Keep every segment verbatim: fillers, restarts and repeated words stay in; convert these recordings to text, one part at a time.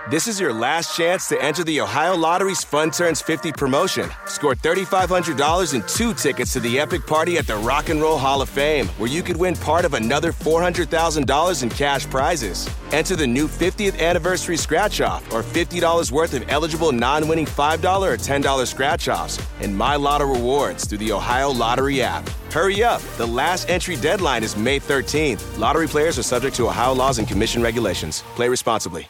This is your last chance to enter the Ohio Lottery's Fun Turns fifty promotion. Score three thousand five hundred dollars and two tickets to the epic party at the Rock and Roll Hall of Fame, where you could win part of another four hundred thousand dollars in cash prizes. Enter the new fiftieth anniversary scratch-off or fifty dollars worth of eligible non-winning five dollars or ten dollars scratch-offs and My Lotto rewards through the Ohio Lottery app. Hurry up. The last entry deadline is May thirteenth. Lottery players are subject to Ohio laws and commission regulations. Play responsibly.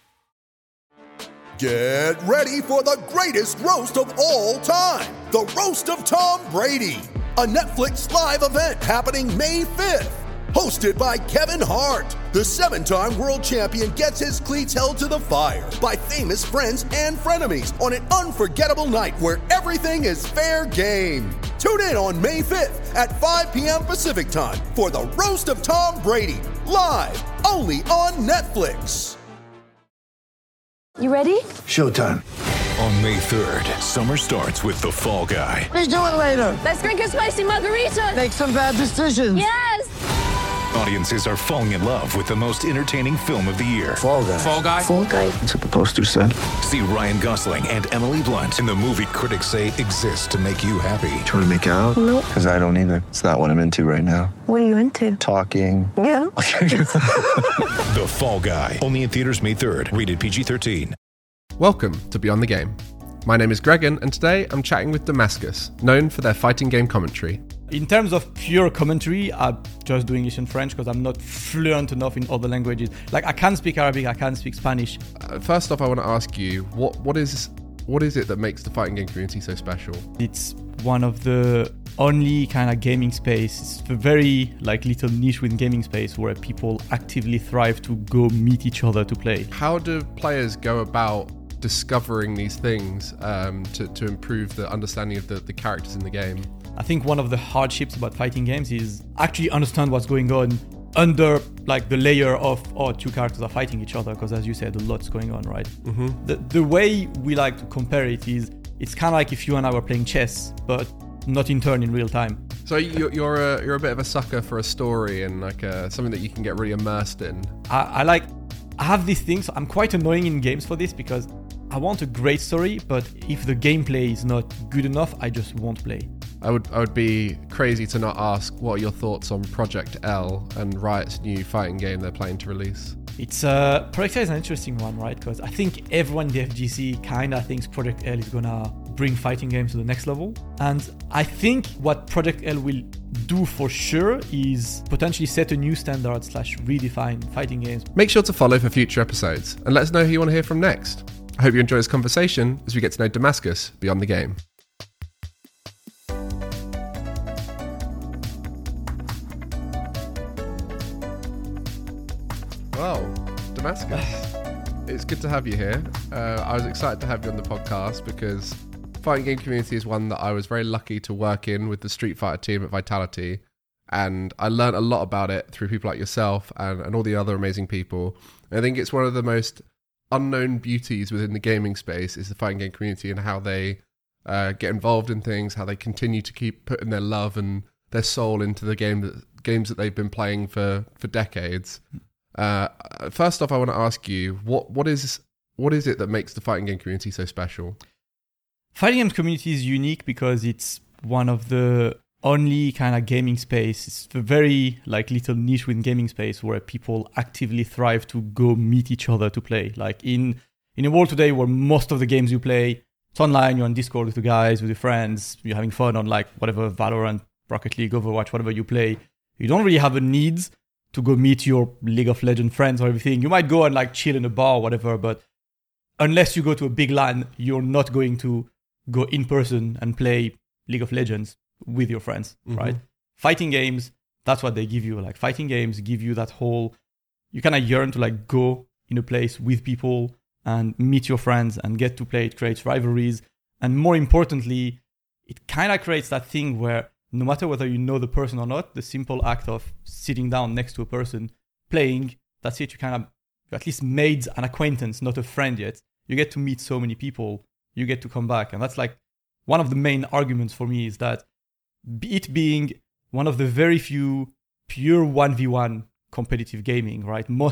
Get ready for the greatest roast of all time, the Roast of Tom Brady, a Netflix live event happening May fifth. Hosted by Kevin Hart, the seven-time world champion gets his cleats held to the fire by famous friends and frenemies on an unforgettable night where everything is fair game. Tune in on May fifth at five p.m. Pacific time for the Roast of Tom Brady, live only on Netflix. You ready? Showtime. On May third, summer starts with The Fall Guy. Let's do it later. Let's drink a spicy margarita. Make some bad decisions. Yes! Audiences are falling in love with the most entertaining film of the year. Fall Guy. Fall Guy? Fall Guy. That's what the poster said. See Ryan Gosling and Emily Blunt in the movie critics say exists to make you happy. Trying to make it out? Nope. Because I don't either. It's not what I'm into right now. What are you into? Talking. Yeah. The Fall Guy. Only in theaters May third. Rated P G thirteen. Welcome to Beyond the Game. My name is Gregan, and today I'm chatting with Damascus, known for their fighting game commentary. In terms of pure commentary, I'm just doing it in French because I'm not fluent enough in other languages. Like, I can speak Arabic, I can speak Spanish. Uh, first off, I want to ask you, what what is what is it that makes the fighting game community so special? It's one of the only kind of gaming space. It's a very like little niche within gaming space where people actively thrive to go meet each other to play. How do players go about discovering these things um, to, to improve the understanding of the, the characters in the game? I think one of the hardships about fighting games is actually understand what's going on under like the layer of oh two characters are fighting each other, because as you said, a lot's going on, right? Mm-hmm. The, the way we like to compare it is it's kind of like if you and I were playing chess, but not in turn in real time. So you're you're a, you're a bit of a sucker for a story and like a, something that you can get really immersed in. I, I like I have these things. I'm quite annoying in games for this because I want a great story, but if the gameplay is not good enough, I just won't play. I would I would be crazy to not ask what are your thoughts on Project L and Riot's new fighting game they're planning to release. It's uh, Project L is an interesting one, right? Because I think everyone in the F G C kind of thinks Project L is gonna bring fighting games to the next level. And I think what Project L will do for sure is potentially set a new standard slash redefine fighting games. Make sure to follow for future episodes and let us know who you want to hear from next. I hope you enjoy this conversation as we get to know Damascus beyond the game. Well, Damascus, it's good to have you here. Uh, I was excited to have you on the podcast because fighting game community is one that I was very lucky to work in with the Street Fighter team at Vitality, and I learned a lot about it through people like yourself and, and all the other amazing people. And I think it's one of the most unknown beauties within the gaming space is the fighting game community and how they uh, get involved in things, how they continue to keep putting their love and their soul into the game that, games that they've been playing for, for decades. Uh, first off, I want to ask you, what what is what is it that makes the fighting game community so special? Fighting games community is unique because it's one of the only kind of gaming space. It's a very like little niche within gaming space where people actively thrive to go meet each other to play. Like in in a world today where most of the games you play, it's online, you're on Discord with the guys, with your friends, you're having fun on like whatever Valorant, Rocket League, Overwatch, whatever you play. You don't really have a need to go meet your League of Legends friends or everything. You might go and like chill in a bar or whatever, but unless you go to a big LAN, you're not going to go in person and play League of Legends with your friends, mm-hmm. right? Fighting games, that's what they give you. Like fighting games give you that whole, you kind of yearn to like go in a place with people and meet your friends and get to play. It creates rivalries. And more importantly, it kind of creates that thing where no matter whether you know the person or not, the simple act of sitting down next to a person, playing, that's it. You kind of, you at least made an acquaintance, not a friend yet. You get to meet so many people. You get to come back. And that's like one of the main arguments for me is that it being one of the very few pure one v one competitive gaming, right? Most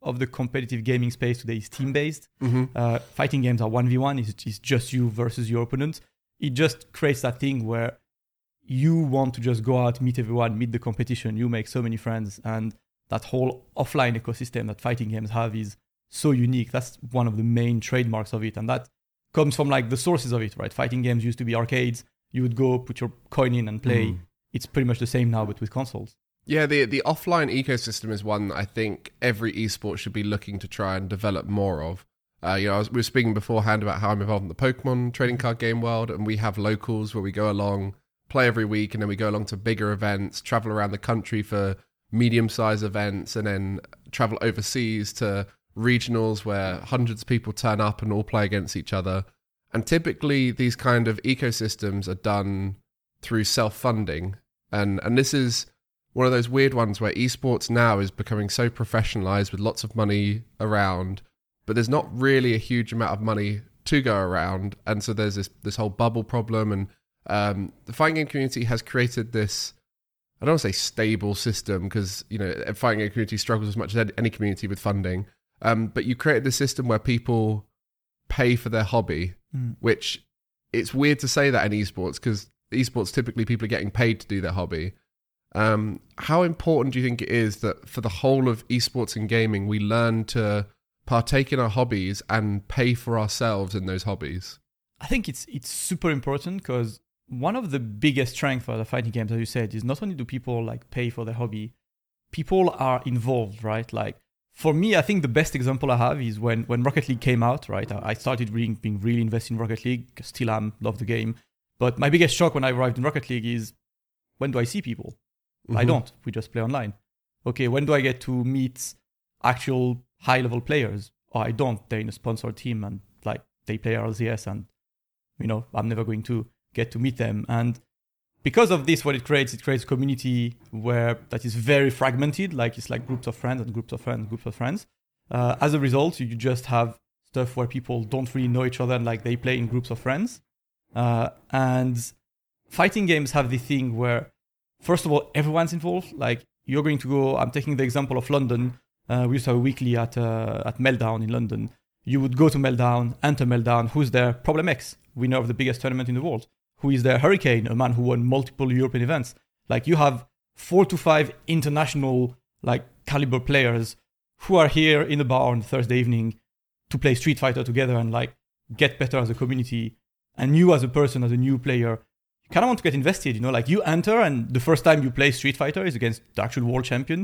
of the competitive gaming space today is team-based. Mm-hmm. Uh, fighting games are one v one. It's, it's just you versus your opponent. It just creates that thing where you want to just go out, meet everyone, meet the competition. You make so many friends. And that whole offline ecosystem that fighting games have is so unique. That's one of the main trademarks of it. And that comes from like the sources of it, right? Fighting games used to be arcades. You would go put your coin in and play. Mm. It's pretty much the same now, but with consoles. Yeah, the the offline ecosystem is one that I think every esport should be looking to try and develop more of. Uh, you know, I was, we were speaking beforehand about how I'm involved in the Pokemon trading card game world, and we have locals where we go along, play every week, and then we go along to bigger events, travel around the country for medium-sized events, and then travel overseas to regionals where hundreds of people turn up and all play against each other. And typically, these kind of ecosystems are done through self-funding, and and this is one of those weird ones where esports now is becoming so professionalized with lots of money around, but there's not really a huge amount of money to go around. And so there's this, this whole bubble problem. And um, the fighting game community has created this, I don't want to say stable system, because, you know, a fighting game community struggles as much as any community with funding. Um, but you created this system where people pay for their hobby, mm. which it's weird to say that in esports, because esports, typically people are getting paid to do their hobby. Um, how important do you think it is that for the whole of esports and gaming, we learn to partake in our hobbies and pay for ourselves in those hobbies? I think it's it's super important, because one of the biggest strengths for the fighting games, as you said, is not only do people like pay for their hobby, people are involved, right? Like for me, I think the best example I have is when, when Rocket League came out, right? I started really, being really invested in Rocket League, still am, love the game. But my biggest shock when I arrived in Rocket League is, when do I see people? Mm-hmm. I don't. We just play online. Okay, when do I get to meet actual high-level players? Or I don't. They're in a sponsored team and like they play R L C S, and you know I'm never going to get to meet them. And because of this, what it creates, it creates a community where that is very fragmented. Like it's like groups of friends and groups of friends, groups of friends. Uh, as a result, you just have stuff where people don't really know each other, and like they play in groups of friends. Uh, and fighting games have the thing where, first of all, everyone's involved. Like you're going to go, I'm taking the example of London. Uh, we used to have a weekly at uh, at Meltdown in London. You would go to Meltdown, enter Meltdown. Who's there? Problem X, winner of the biggest tournament in the world. Who is there? Hurricane, a man who won multiple European events. Like you have four to five international like caliber players who are here in the bar on Thursday evening to play Street Fighter together and like get better as a community. And you as a person, as a new player, kind of want to get invested, you know, like you enter and the first time you play Street Fighter is against the actual world champion.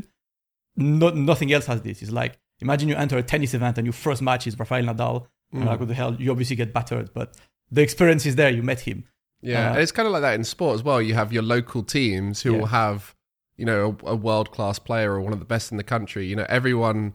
No, nothing else has this. It's like, imagine you enter a tennis event and your first match is Rafael Nadal. Mm. And like, what the hell, you obviously get battered, but the experience is there. You met him. Yeah, uh, and it's kind of like that in sport as well. You have your local teams who yeah. will have, you know, a, a world-class player or one of the best in the country. You know, everyone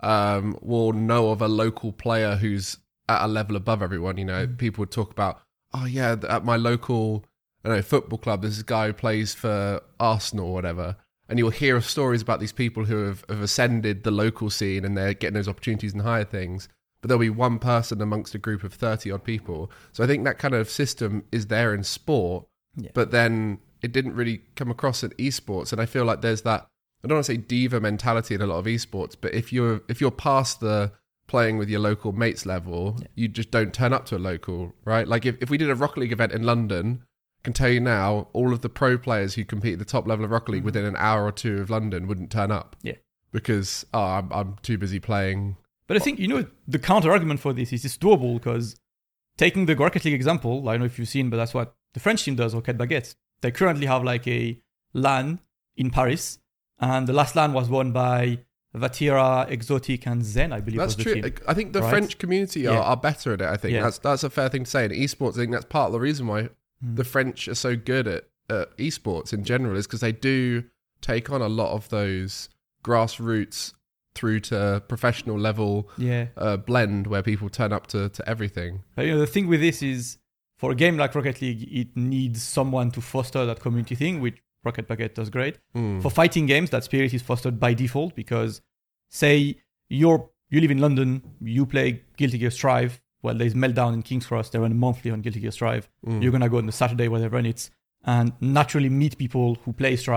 um, will know of a local player who's at a level above everyone. You know, mm. people would talk about, oh yeah, at my local... I don't know, football club, there's this guy who plays for Arsenal or whatever, and you'll hear stories about these people who have, have ascended the local scene and they're getting those opportunities and higher things, but there'll be one person amongst a group of thirty odd people. So I think that kind of system is there in sport, yeah. but then it didn't really come across in esports. And I feel like there's that, I don't want to say diva mentality in a lot of esports, but if you're if you're past the playing with your local mates level, yeah. you just don't turn up to a local, right? Like if, if we did a Rocket League event in London, I can tell you now, all of the pro players who compete at the top level of Rocket League mm-hmm. within an hour or two of London wouldn't turn up. Yeah. Because, oh, I'm, I'm too busy playing. But I think, you know, the counter argument for this is it's doable, because taking the Rocket League example, I don't know if you've seen, but that's what the French team does, Rocket Baguette. They currently have like a LAN in Paris, and the last LAN was won by Vatira, Exotic, and Zen, I believe. That's was true. The team, I think the right? French community are, yeah. are better at it, I think. Yeah. That's that's a fair thing to say. In esports, I think that's part of the reason why mm. the French are so good at, at esports in general, is because they do take on a lot of those grassroots through to professional level yeah. uh, blend where people turn up to, to everything. But, you know, the thing with this is, for a game like Rocket League, it needs someone to foster that community thing, which Rocket Baguette does great. Mm. For fighting games, that spirit is fostered by default, because say you're you live in London, you play Guilty Gear Strive, well, there's Meltdown in King's Cross, they run monthly on Guilty Gear Strive. Mm. You're going to go on the Saturday where they run it and naturally meet people who play Strive,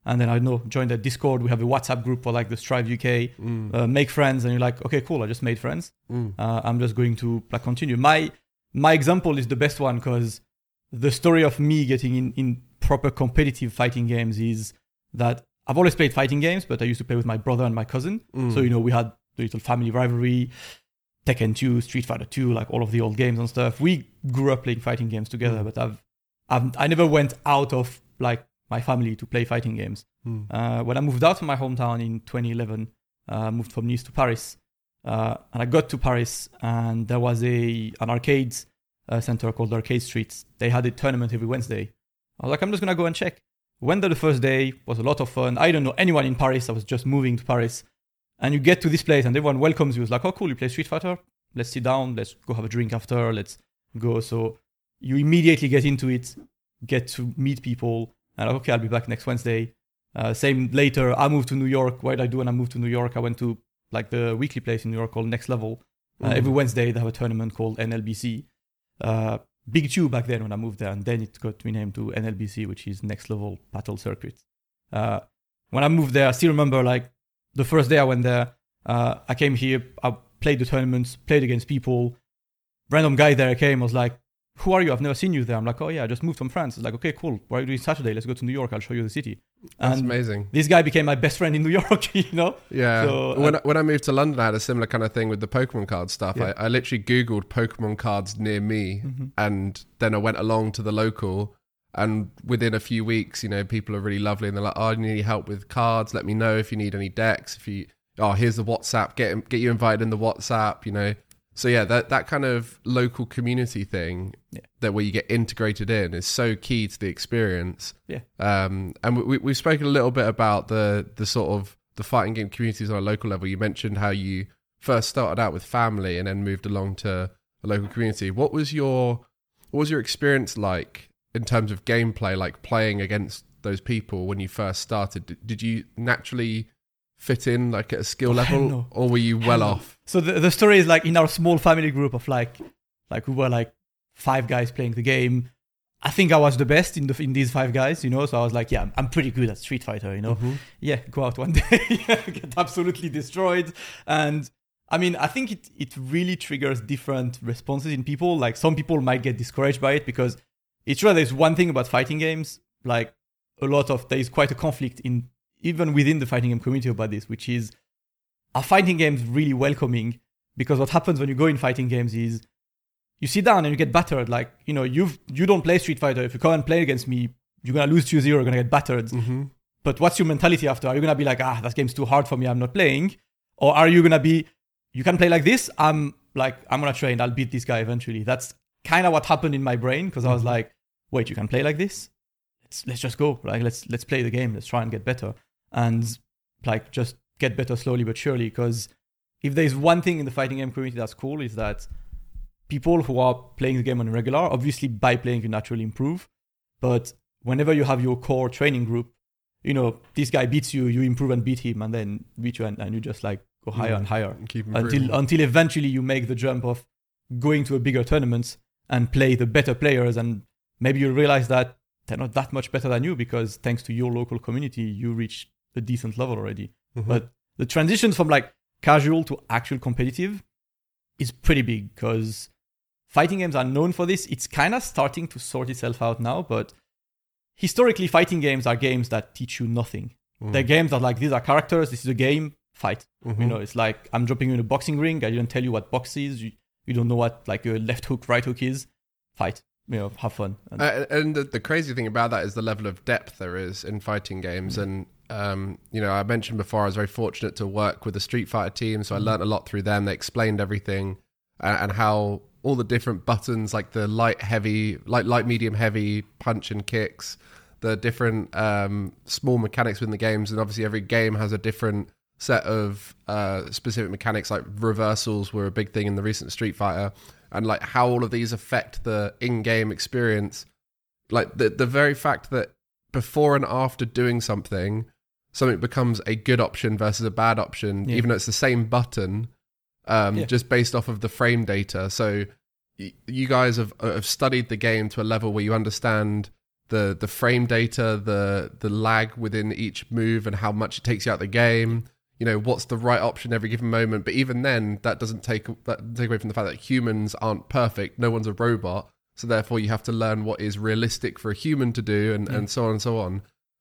And then I know join the Discord. We have a WhatsApp group for like the Strive U K. Mm. Uh, make friends, and you're like, okay, cool. I just made friends. Mm. Uh, I'm just going to like continue. My my example is the best one because the story of me getting in in proper competitive fighting games is that I've always played fighting games, but I used to play with my brother and my cousin. Mm. So you know we had the little family rivalry, Tekken two, Street Fighter two, like all of the old games and stuff. We grew up playing fighting games together, mm. but I've I've I never went out of like my family to play fighting games. Mm. Uh, when I moved out from my hometown in twenty eleven, uh, I moved from Nice to Paris. Uh, and I got to Paris and there was a an arcade uh, center called Arcade Street. They had a tournament every Wednesday. I was like, I'm just going to go and check. Went there the first day, was a lot of fun. I don't know anyone in Paris. I was just moving to Paris. And you get to this place and everyone welcomes you. It's like, oh, cool, you play Street Fighter? Let's sit down. Let's go have a drink after. Let's go. So you immediately get into it, get to meet people. And like, okay, I'll be back next Wednesday. Uh, same later, I moved to New York. What did I do when I moved to New York? I went to like the weekly place in New York called Next Level. Uh, mm. Every Wednesday, they have a tournament called N L B C. Uh, Big Two back then when I moved there. And then it got renamed to N L B C, which is Next Level Battle Circuit. Uh, when I moved there, I still remember like the first day I went there, uh, I came here, I played the tournaments, played against people. Random guy there came, was like, who are you? I've never seen you there. I'm like, oh yeah, I just moved from France. It's like, okay, cool. What are you doing Saturday? Let's go to New York. I'll show you the city. That's and amazing. This guy became my best friend in New York, you know? Yeah. So, when, uh, when I moved to London, I had a similar kind of thing with the Pokemon card stuff. Yeah. I, I literally Googled Pokemon cards near me mm-hmm. and then I went along to the local and within a few weeks, you know, people are really lovely and they're like, oh, you need help with cards. Let me know if you need any decks. If you, oh, here's the WhatsApp. Get get you invited in the WhatsApp, you know? So yeah, that, that kind of local community thing yeah. that where you get integrated in is so key to the experience. Yeah. Um, and we, we've spoken a little bit about the the sort of the fighting game communities on a local level. You mentioned how you first started out with family and then moved along to a local community. What was your what was your experience like in terms of gameplay, like playing against those people when you first started? Did, did you naturally fit in like at a skill oh, level no. or were you well off? So the the story is like in our small family group of like like we were like five guys playing the game. I think I was the best in the in these five guys, you know. So I was like, yeah, I'm pretty good at Street Fighter, you know. Mm-hmm. Yeah, go out one day, get absolutely destroyed. And I mean, I think it it really triggers different responses in people. Like some people might get discouraged by it because it's true. There's one thing about fighting games, like a lot of there is quite a conflict in even within the fighting game community about this, which is are fighting games really welcoming? Because what happens when you go in fighting games is you sit down and you get battered. Like, you know, you've, you don't play Street Fighter. If you come and play against me, you're going to lose two zero, you're going to get battered. Mm-hmm. But what's your mentality after? Are you going to be like, ah, that game's too hard for me, I'm not playing? Or are you going to be, you can play like this, I'm like, I'm going to train, I'll beat this guy eventually. That's kind of what happened in my brain because mm-hmm. I was like, wait, you can play like this? Let's, let's just go. Like, let's let's play the game. Let's try and get better. And like, just get better slowly but surely, because if there's one thing in the fighting game community that's cool is that people who are playing the game on a regular, obviously by playing you naturally improve, but whenever you have your core training group, you know, this guy beats you, you improve and beat him, and then beat you, and, and you just like go higher yeah, and higher and keep until until eventually you make the jump of going to a bigger tournament and play the better players, and maybe you realize that they're not that much better than you because thanks to your local community, you reach a decent level already. Mm-hmm. But the transitions from like casual to actual competitive is pretty big because fighting games are known for this. It's kind of starting to sort itself out now, but historically, fighting games are games that teach you nothing. Mm. They're games that like, these are characters, this is a game, fight. Mm-hmm. You know, it's like, I'm dropping you in a boxing ring, I didn't tell you what box is, you, you don't know what like a left hook, right hook is, fight. You know, have fun. And, uh, and the, the crazy thing about that is the level of depth there is in fighting games. Mm. And, um, you know, I mentioned before, I was very fortunate to work with the Street Fighter team, so I mm. learned a lot through them. They explained everything uh, and how all the different buttons, like the light, heavy, light, light, medium, heavy, punch and kicks, the different um, small mechanics within the games. And obviously every game has a different set of uh, specific mechanics, like reversals were a big thing in the recent Street Fighter. And like how all of these affect the in-game experience. Like the the very fact that before and after doing something, something becomes a good option versus a bad option, yeah. even though it's the same button, um, yeah. just based off of the frame data. So y- you guys have, have studied the game to a level where you understand the the frame data, the the lag within each move, and how much it takes you out the game. You know, what's the right option every given moment. But even then, that doesn't take that doesn't take away from the fact that humans aren't perfect. No one's a robot, so therefore you have to learn what is realistic for a human to do, and, mm. and so on and so on.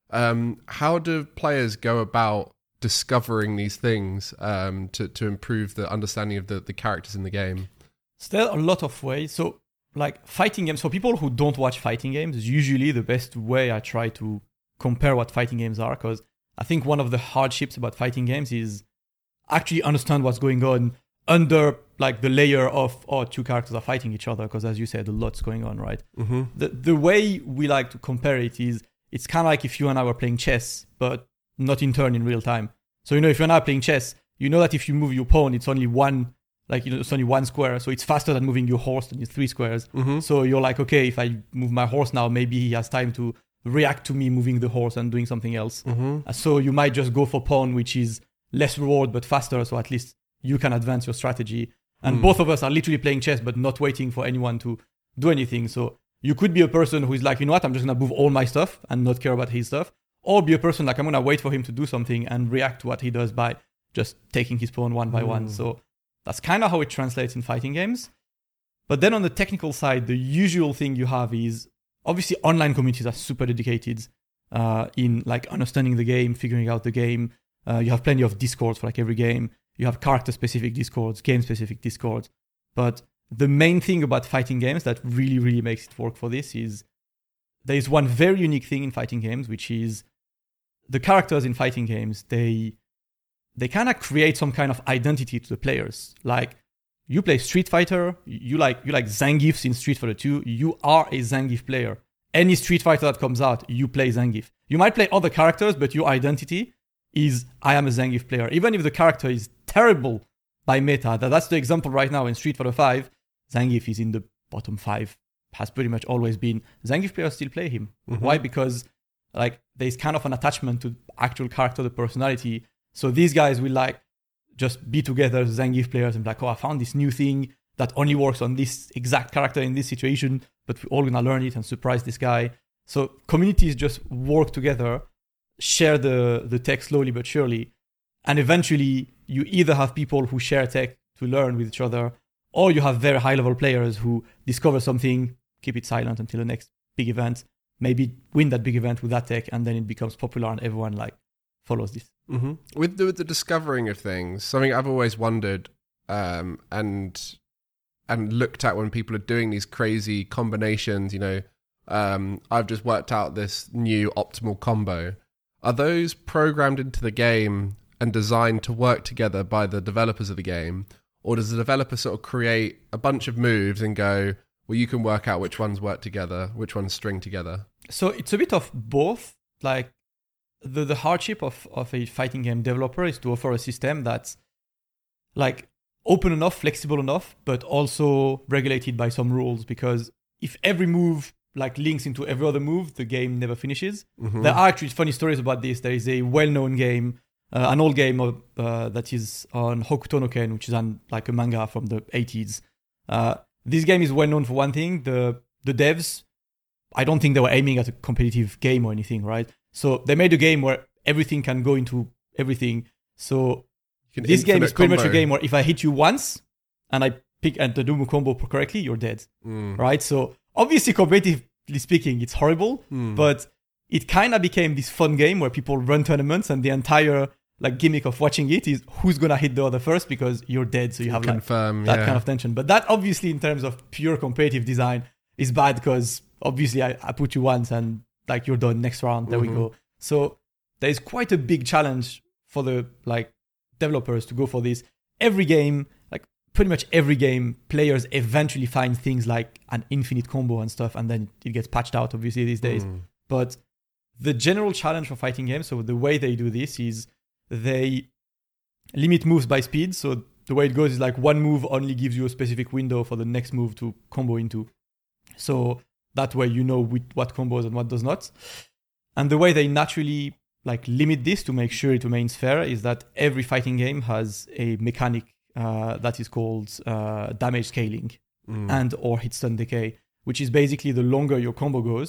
Um, how do players go about discovering these things um, to to improve the understanding of the, the characters in the game? So there are a lot of ways. So, like fighting games, for people who don't watch fighting games, usually the best way I try to compare what fighting games are, because I think one of the hardships about fighting games is actually understand what's going on under like the layer of, oh, two characters are fighting each other, because as you said, a lot's going on, right? Mm-hmm. The the way we like to compare it is, it's kind of like if you and I were playing chess, but not in turn in real time. So, you know, if you and I are playing chess, you know that if you move your pawn, it's only one Like, you know, it's only one square, so it's faster than moving your horse than your three squares. Mm-hmm. So you're like, okay, if I move my horse now, maybe he has time to react to me moving the horse and doing something else. Mm-hmm. So you might just go for pawn, which is less reward but faster, so at least you can advance your strategy. And mm. both of us are literally playing chess but not waiting for anyone to do anything. So you could be a person who is like, you know what, I'm just going to move all my stuff and not care about his stuff. Or be a person like, I'm going to wait for him to do something and react to what he does by just taking his pawn one by mm. one. So that's kind of how it translates in fighting games. But then on the technical side, the usual thing you have is, obviously online communities are super dedicated uh, in like understanding the game, figuring out the game. Uh, you have plenty of discords for like every game. You have character-specific discords, game-specific discords. But the main thing about fighting games that really, really makes it work for this is there is one very unique thing in fighting games, which is the characters in fighting games, they... they kind of create some kind of identity to the players. Like, you play Street Fighter, you like you like Zangiefs in Street Fighter two, you are a Zangief player. Any Street Fighter that comes out, you play Zangief. You might play other characters, but your identity is, I am a Zangief player. Even if the character is terrible by meta, that's the example right now in Street Fighter five, Zangief is in the bottom five, has pretty much always been. Zangief players still play him. Mm-hmm. Why? Because like there's kind of an attachment to actual character, the personality. So these guys will like just be together as Zangief players and be like, oh, I found this new thing that only works on this exact character in this situation, but we're all gonna learn it and surprise this guy. So communities just work together, share the, the tech slowly but surely, and eventually you either have people who share tech to learn with each other, or you have very high level players who discover something, keep it silent until the next big event, maybe win that big event with that tech, and then it becomes popular and everyone like follows this. Mm-hmm. With, the, with the discovering of things, something I've always wondered um, and and looked at when people are doing these crazy combinations, you know, um, I've just worked out this new optimal combo. Are those programmed into the game and designed to work together by the developers of the game? Or does the developer sort of create a bunch of moves and go, well, you can work out which ones work together, which ones string together? So it's a bit of both. Like, The the hardship of, of a fighting game developer is to offer a system that's like open enough, flexible enough, but also regulated by some rules. Because if every move like links into every other move, the game never finishes. Mm-hmm. There are actually funny stories about this. There is a well-known game, uh, an old game of, uh, that is on Hokuto no Ken, which is an, like a manga from the eighties. Uh, this game is well known for one thing. The the devs, I don't think they were aiming at a competitive game or anything, right? So they made a game where everything can go into everything. So this game is pretty combo. much a game where if I hit you once and I pick and to do a combo correctly, you're dead, mm. right? So obviously, competitively speaking, it's horrible, mm. but it kind of became this fun game where people run tournaments, and the entire like gimmick of watching it is who's gonna hit the other first because you're dead. So you have Confirm, like, that yeah. kind of tension. But that obviously, in terms of pure competitive design, is bad because obviously I, I put you once and like you're done next round. There mm-hmm. we go. So there's quite a big challenge for the like developers to go for this. Every game, like pretty much every game, players eventually find things like an infinite combo and stuff, and then it gets patched out obviously these days. Mm. But the general challenge for fighting games, so the way they do this is they limit moves by speed. So the way it goes is like one move only gives you a specific window for the next move to combo into. So that way you know with what combos and what does not. And the way they naturally like limit this to make sure it remains fair is that every fighting game has a mechanic uh, that is called uh, damage scaling mm. and or hit stun decay, which is basically the longer your combo goes,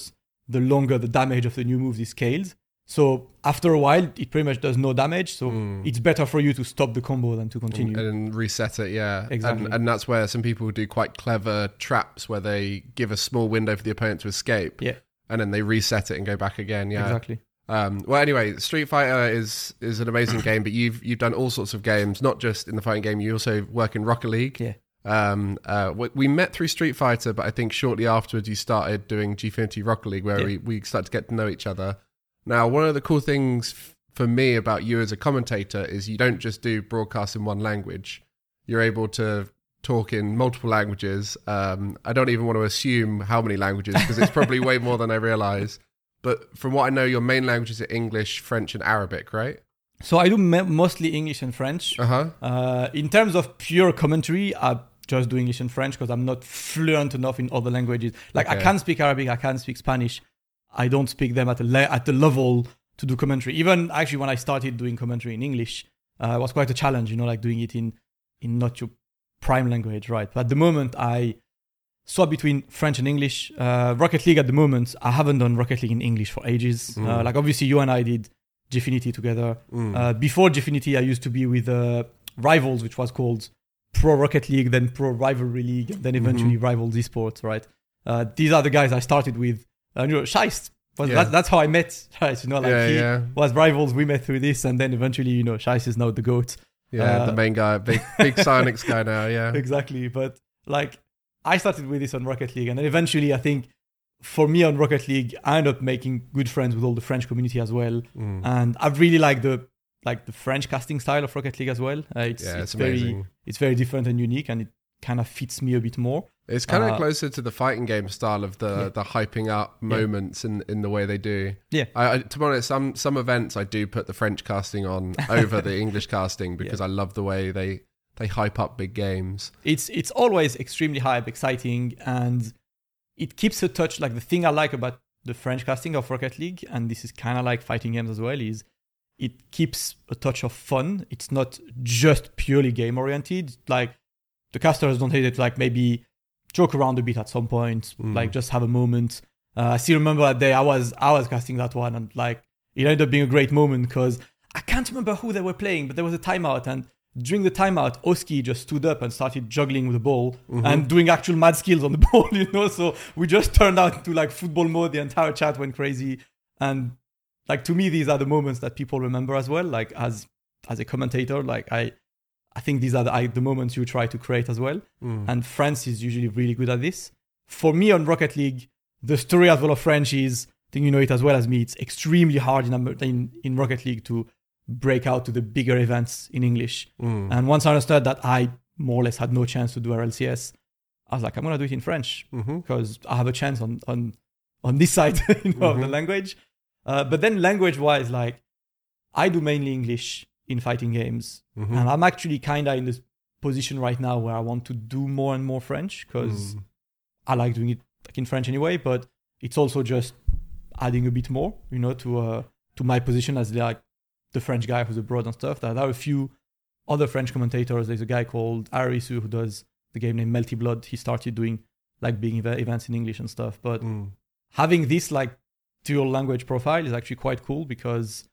the longer the damage of the new moves is scaled. So after a while, it pretty much does no damage. So mm. it's better for you to stop the combo than to continue. And reset it, yeah. Exactly. And, and that's where some people do quite clever traps where they give a small window for the opponent to escape. Yeah. And then they reset it and go back again, yeah. Exactly. Um, well, anyway, Street Fighter is is an amazing game, but you've you've done all sorts of games, not just in the fighting game. You also work in Rocket League. Yeah. Um, uh, we, we met through Street Fighter, but I think shortly afterwards you started doing Gfinity Rocket League, where yeah. we, we started to get to know each other. Now, one of the cool things f- for me about you as a commentator is you don't just do broadcasts in one language. You're able to talk in multiple languages. Um, I don't even want to assume how many languages, because it's probably way more than I realize. But from what I know, your main languages are English, French, and Arabic, right? So I do me- mostly English and French. Uh-huh. Uh, in terms of pure commentary, I just do English and French because I'm not fluent enough in other languages. Like okay. I can speak Arabic, I can speak Spanish. I don't speak them at a le- at the level to do commentary. Even actually when I started doing commentary in English, uh, it was quite a challenge, you know, like doing it in, in not your prime language, right? But at the moment, I swap between French and English. Uh, Rocket League at the moment, I haven't done Rocket League in English for ages. Mm. Uh, like obviously you and I did Gfinity together. Mm. Uh, before Gfinity, I used to be with uh, Rivals, which was called Pro Rocket League, then Pro Rivalry League, and then eventually mm-hmm. Rivals Esports, right? Uh, these are the guys I started with. Uh, you know, Scheist, was, yeah. that's, that's how I met Scheist, you know, like yeah, he yeah. was Rivals, we met through this, and then eventually, you know, Scheist is now the GOAT. Yeah, uh, the main guy, big big Psyonix guy now, yeah. Exactly, but like, I started with this on Rocket League, and then eventually, I think, for me on Rocket League, I ended up making good friends with all the French community as well, mm. and I really like the like the French casting style of Rocket League as well. Uh, it's yeah, it's, it's very amazing. It's very different and unique, and it kind of fits me a bit more. It's kind of uh, closer to the fighting game style of the, yeah. the hyping up moments yeah. in, in the way they do. Yeah. I, I, to be honest, some, some events I do put the French casting on over the English casting because yeah. I love the way they, they hype up big games. It's it's always extremely hype, exciting, and it keeps a touch. Like the thing I like about the French casting of Rocket League, and this is kind of like fighting games as well, is it keeps a touch of fun. It's not just purely game oriented. Like the casters don't hate it, like maybe joke around a bit at some point, mm. like just have a moment. Uh, I still remember that day I was I was casting that one, and like it ended up being a great moment because I can't remember who they were playing, but there was a timeout, and during the timeout, Oski just stood up and started juggling with the ball mm-hmm. and doing actual mad skills on the ball, you know. So we just turned out into like football mode. The entire chat went crazy, and like to me, these are the moments that people remember as well. Like as as a commentator, like I. I think these are the, I, the moments you try to create as well. Mm. And France is usually really good at this. For me on Rocket League, the story as well of French is, I think you know it as well as me, it's extremely hard in, in, in Rocket League to break out to the bigger events in English. Mm. And once I understood that I more or less had no chance to do R L C S, I was like, I'm going to do it in French because mm-hmm. I have a chance on on, on this side you know, mm-hmm. of the language. Uh, but then language-wise, like I do mainly English in fighting games, mm-hmm. and I'm actually kind of in this position right now where I want to do more and more French because mm. I like doing it like in French anyway, but it's also just adding a bit more, you know, to uh, to my position as like the French guy who's abroad and stuff. There are a few other French commentators. There's a guy called Arisu who does the game named Melty Blood. He started doing like big ev- events in English and stuff, but mm. having this like dual language profile is actually quite cool because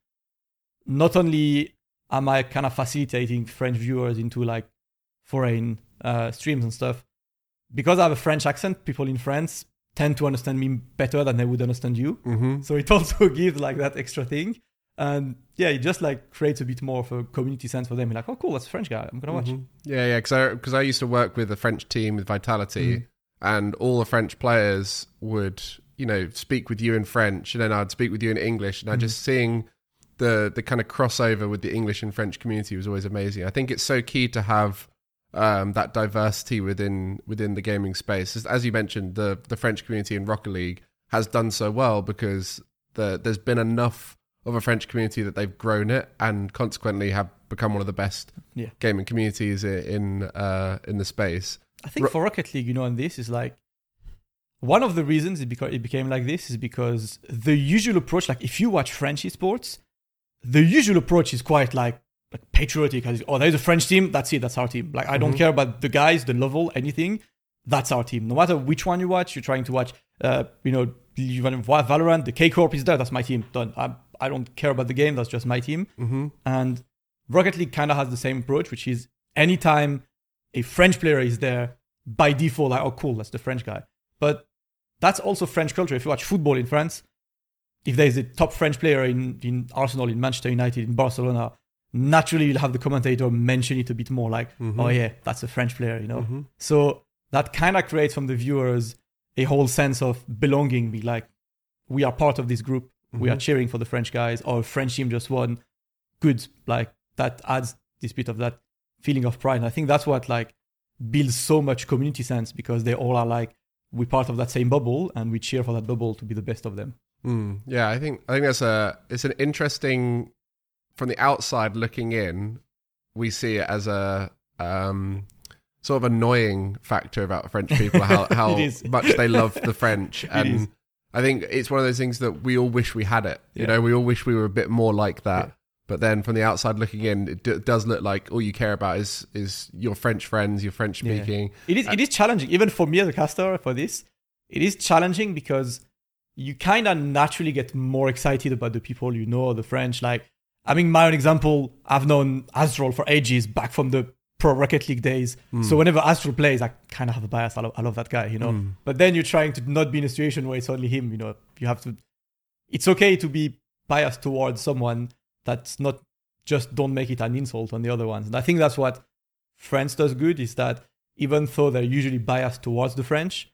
not only am I kind of facilitating French viewers into like foreign uh, streams and stuff. Because I have a French accent, people in France tend to understand me better than they would understand you. Mm-hmm. So it also gives like that extra thing. And yeah, it just like creates a bit more of a community sense for them. You're like, oh, cool, that's a French guy. I'm going to watch. Mm-hmm. Yeah, yeah, because I, cause I used to work with a French team with Vitality mm-hmm. and all the French players would, you know, speak with you in French and then I'd speak with you in English. And mm-hmm. I just seeing the the kind of crossover with the English and French community was always amazing. I think it's so key to have um, that diversity within within the gaming space. As, as you mentioned, the the French community in Rocket League has done so well because the, there's been enough of a French community that they've grown it and consequently have become one of the best yeah. gaming communities in uh, in the space. I think Ro- for Rocket League, you know, and this is like one of the reasons it, beca- it became like this is because the usual approach, like if you watch French esports, the usual approach is quite like, like patriotic. Oh, there's a French team. That's it. That's our team. Like, I don't mm-hmm. care about the guys, the level, anything. That's our team. No matter which one you watch, you're trying to watch, uh, you know, even Valorant, the K-Corp is there. That's my team. Done. I, I don't care about the game. That's just my team. Mm-hmm. And Rocket League kind of has the same approach, which is anytime a French player is there, by default, like, oh, cool, that's the French guy. But that's also French culture. If you watch football in France, if there's a top French player in, in Arsenal, in Manchester United, in Barcelona, naturally you'll have the commentator mention it a bit more, like, mm-hmm. oh yeah, that's a French player, you know? Mm-hmm. So that kind of creates from the viewers a whole sense of belonging, be like, we are part of this group, mm-hmm. we are cheering for the French guys, or French team just won, good, like, that adds this bit of that feeling of pride. And I think that's what, like, builds so much community sense, because they all are like, we're part of that same bubble, and we cheer for that bubble to be the best of them. Mm, yeah, I think I think that's a it's an interesting, from the outside looking in, we see it as a um, sort of annoying factor about French people, how how much they love the French, and I think it's one of those things that we all wish we had it. You yeah. know, we all wish we were a bit more like that. Yeah. But then from the outside looking in, it d- does look like all you care about is is your French friends, your French speaking. Yeah. It is it is challenging, even for me as a caster for this. It is challenging because you kind of naturally get more excited about the people you know, the French. Like, I mean, my own example, I've known Astral for ages, back from the Pro Rocket League days. Mm. So whenever Astral plays, I kind of have a bias. I love, I love that guy, you know. Mm. But then you're trying to not be in a situation where it's only him, you know. You have to. It's okay to be biased towards someone. That's not just don't make it an insult on the other ones. And I think that's what France does good, is that even though they're usually biased towards the French,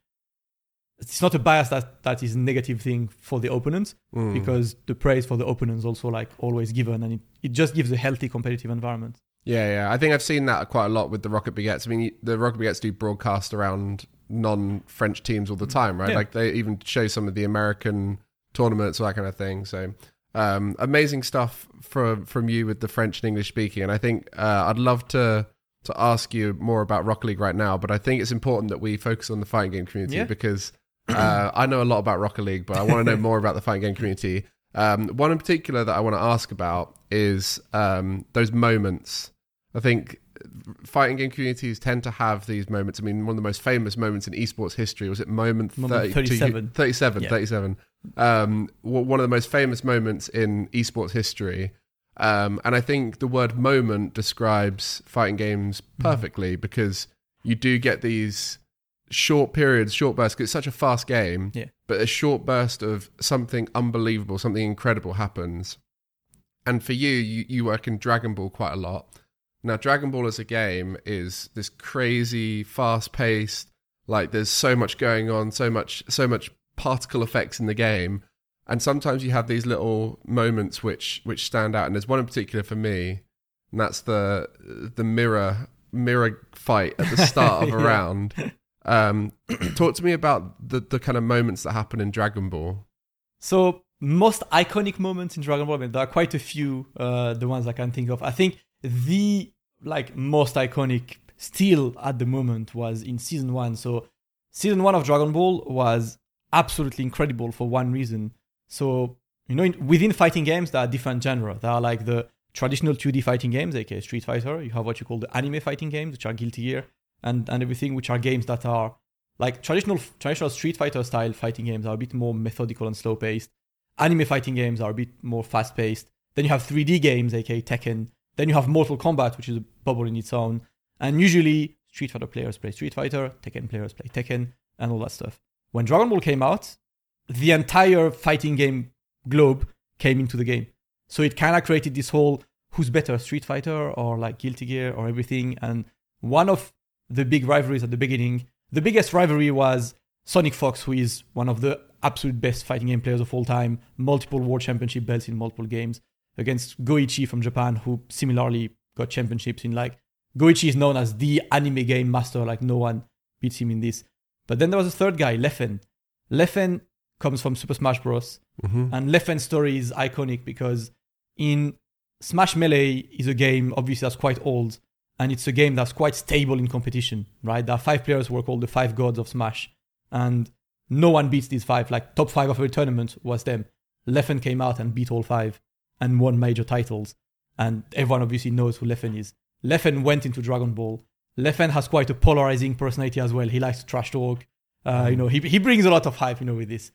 it's not a bias that, that is a negative thing for the opponents, mm. because the praise for the opponents is also like always given, and it, it just gives a healthy competitive environment. Yeah, yeah. I think I've seen that quite a lot with the Rocket Baguettes. I mean, the Rocket Baguettes do broadcast around non-French teams all the time, right? Yeah. Like they even show some of the American tournaments or that kind of thing. So um, amazing stuff from from you with the French and English speaking. And I think uh, I'd love to to ask you more about Rocket League right now, but I think it's important that we focus on the fighting game community, yeah. because uh, I know a lot about Rocket League, but I want to know more about the fighting game community. Um, one in particular that I want to ask about is um, those moments. I think fighting game communities tend to have these moments. I mean, one of the most famous moments in esports history, was it moment, moment thirty-seven? thirty-seven, yeah. thirty-seven. Um, one of the most famous moments in esports history. Um, and I think the word moment describes fighting games perfectly, mm-hmm. because you do get these short periods, short bursts, 'cause it's such a fast game, yeah. but a short burst of something unbelievable, something incredible happens. And for you, you, you work in Dragon Ball quite a lot. Now, Dragon Ball as a game is this crazy, fast-paced, like there's so much going on, so much, so much particle effects in the game. And sometimes you have these little moments which which stand out. And there's one in particular for me, and that's the the mirror mirror fight at the start of a yeah. round. Um, talk to me about the, the kind of moments that happen in Dragon Ball. So most iconic moments in Dragon Ball, I mean, there are quite a few, uh, the ones I can think of. I think the like most iconic still at the moment was in season one. So season one of Dragon Ball was absolutely incredible for one reason. So, you know, in, within fighting games, there are different genres. There are like the traditional two D fighting games, aka Street Fighter. You have what you call the anime fighting games, which are Guilty Gear and, and everything, which are games that are like traditional traditional Street Fighter style fighting games are a bit more methodical and slow paced. Anime fighting games are a bit more fast paced. Then you have three D games, aka Tekken. Then you have Mortal Kombat, which is a bubble in its own. And usually Street Fighter players play Street Fighter, Tekken players play Tekken, and all that stuff. When Dragon Ball came out, the entire fighting game globe came into the game. So it kind of created this whole who's better, Street Fighter or like Guilty Gear or everything. And one of the big rivalries at the beginning, the biggest rivalry was Sonic Fox, who is one of the absolute best fighting game players of all time, multiple world championship belts in multiple games, against Goichi from Japan, who similarly got championships in like, Goichi is known as the anime game master, like no one beats him in this. But then there was a third guy, Leffen. Leffen comes from Super Smash Bros. Mm-hmm. And Leffen's story is iconic because in Smash Melee is a game, obviously that's quite old, and it's a game that's quite stable in competition, right? There are five players who are called the five gods of Smash, and no one beats these five. Like top five of every tournament was them. Leffen came out and beat all five and won major titles, and everyone obviously knows who Leffen is. Leffen went into Dragon Ball. Leffen has quite a polarizing personality as well. He likes to trash talk. Uh, you know, he he brings a lot of hype, you know, with this.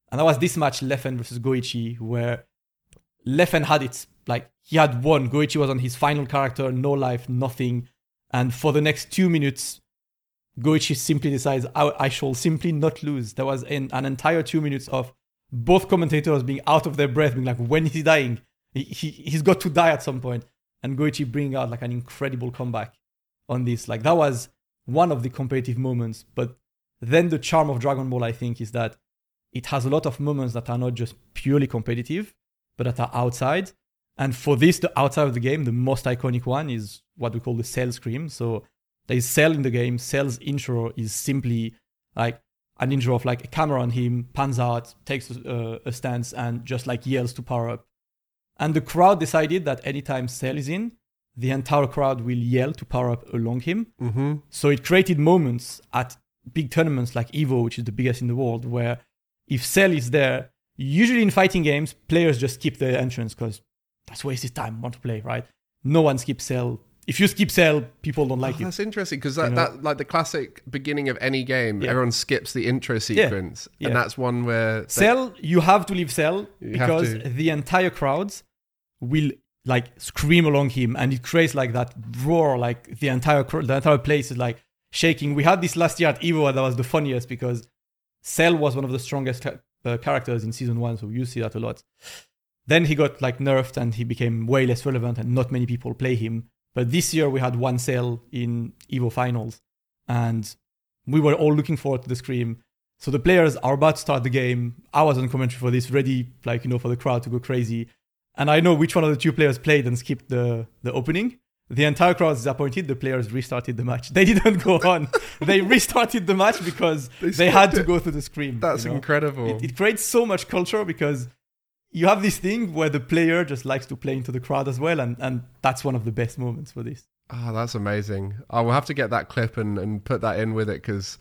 And that was this match, Leffen versus Goichi, where Leffen had it. Like, he had won. Goichi was on his final character, no life, nothing. And for the next two minutes, Goichi simply decides, I, I shall simply not lose. There was an, an entire two minutes of both commentators being out of their breath, being like, when is he dying? He, he, he's got to die at some point. And Goichi bring out like an incredible comeback on this. Like, that was one of the competitive moments. But then the charm of Dragon Ball, I think, is that it has a lot of moments that are not just purely competitive, but that are outside. And for this, the outside of the game, the most iconic one is what we call the Cell Scream. So there is Cell in the game. Cell's intro is simply like an intro of like a camera on him, pans out, takes a, a stance, and just like yells to power up. And the crowd decided that anytime Cell is in, the entire crowd will yell to power up along him. Mm-hmm. So it created moments at big tournaments like EVO, which is the biggest in the world, where if Cell is there, usually in fighting games, players just skip the entrance because that's wasted time, I want to play, right? No one skips Cell. If you skip Cell, people don't like oh, it. That's interesting because that, you know? that like the classic beginning of any game, Yeah. everyone skips the intro sequence, Yeah. and Yeah. that's one where they- Cell, you have to leave Cell You have because to. the entire crowd will like scream along him, and it creates like that roar, like the entire cr- the entire place is like shaking. We had this last year at EVO, and that was the funniest because Cell was one of the strongest ca- uh, characters in season one, so you see that a lot. Then he got like nerfed, and he became way less relevant, and not many people play him. But this year we had one Cell in EVO finals, and we were all looking forward to the scream. So the players are about to start the game. I was on commentary for this, ready, like, you know, for the crowd to go crazy. And I know which one of the two players played and skipped the, the opening. The entire crowd is disappointed. The players restarted the match. They didn't go on. They restarted the match because They they, had to it. go through the scream. that's you know? incredible. It, it creates so much culture because you have this thing where the player just likes to play into the crowd as well. And, and that's one of the best moments for this. Oh, that's amazing. I will have to get that clip and, and put that in with it because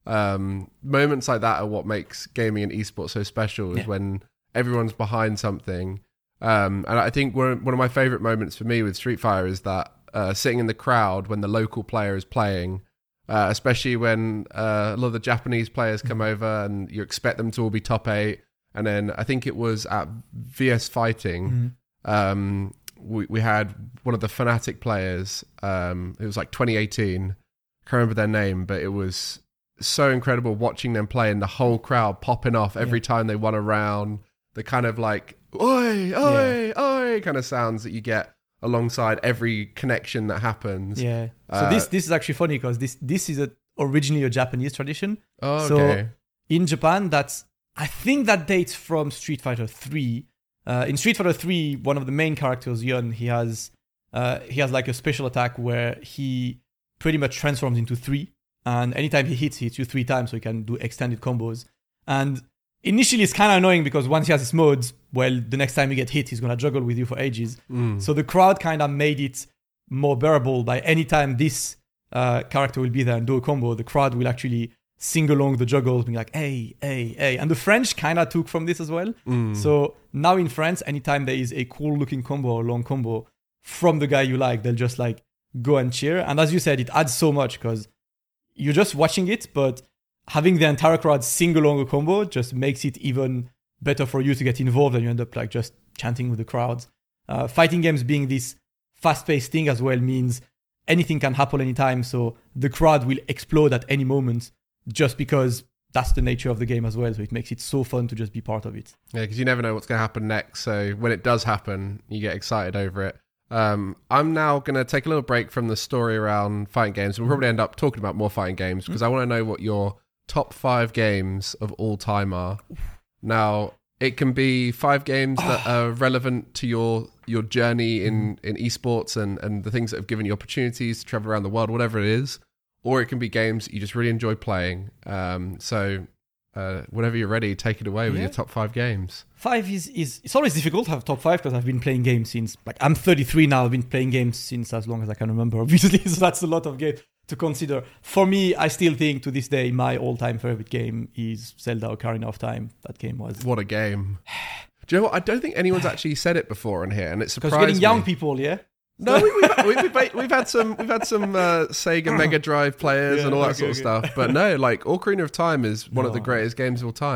um, moments like that are what makes gaming and esports so special is Yeah. when everyone's behind something. Um, and I think one, one of my favorite moments for me with Street Fighter is that uh, sitting in the crowd when the local player is playing, uh, especially when uh, a lot of the Japanese players come over and you expect them to all be top eight. And then I think it was at V S Fighting, Mm-hmm. um, we, we had one of the Fnatic players. Um, it was like twenty eighteen. Can't remember their name, but it was so incredible watching them play and the whole crowd popping off every Yeah. time they won a round. The kind of like, oi, oi, oi kind of sounds that you get alongside every connection that happens. Yeah. So Uh, this this is actually funny because this this is a, originally a Japanese tradition. Oh, So okay. in Japan, that's I think that dates from Street Fighter three. Uh, in Street Fighter three, one of the main characters, Yun, he has uh, he has like a special attack where he pretty much transforms into three, and anytime he hits, he hits you three times, so he can do extended combos. And initially, it's kind of annoying because once he has his modes, well, the next time you get hit, he's gonna juggle with you for ages. Mm. So the crowd kind of made it more bearable by any time this uh, character will be there and do a combo, the crowd will actually sing along the juggles, being like, hey, hey, hey. And the French kind of took from this as well. Mm. So now in France, anytime there is a cool looking combo or long combo from the guy you like, they'll just like go and cheer. And as you said, it adds so much because you're just watching it, but having the entire crowd sing along a combo just makes it even better for you to get involved, and you end up like just chanting with the crowds. Uh, fighting games being this fast-paced thing as well means anything can happen anytime, so the crowd will explode at any moment just because that's the nature of the game as well. So it makes it so fun to just be part of it. Yeah, because you never know what's going to happen next. So when it does happen, you get excited over it. Um, I'm now going to take a little break from the story around fighting games. We'll probably end up talking about more fighting games because I want to know what your top five games of all time are. Now, it can be five games that are relevant to your your journey in, in esports and, and the things that have given you opportunities to travel around the world, whatever it is. Or it can be games that you just really enjoy playing. Um, so uh, whenever you're ready, take it away with Yeah. your top five games. Five is, is it's always difficult to have top five because I've been playing games since, like, I'm thirty-three now. I've been playing games since as long as I can remember, obviously. So that's a lot of games to consider. For me, I still think to this day, my all-time favorite game is Zelda Ocarina of Time. That game was... What a game. Do you know what? I don't think anyone's actually said it before in here, and it's Because surprised you're getting young me. people, yeah? No, we, we've, we've, we've, we've had some we've had some uh, Sega Mega Drive players Yeah, and all that okay, sort of okay. stuff, but no, like Ocarina of Time is one of the No. greatest games of all time.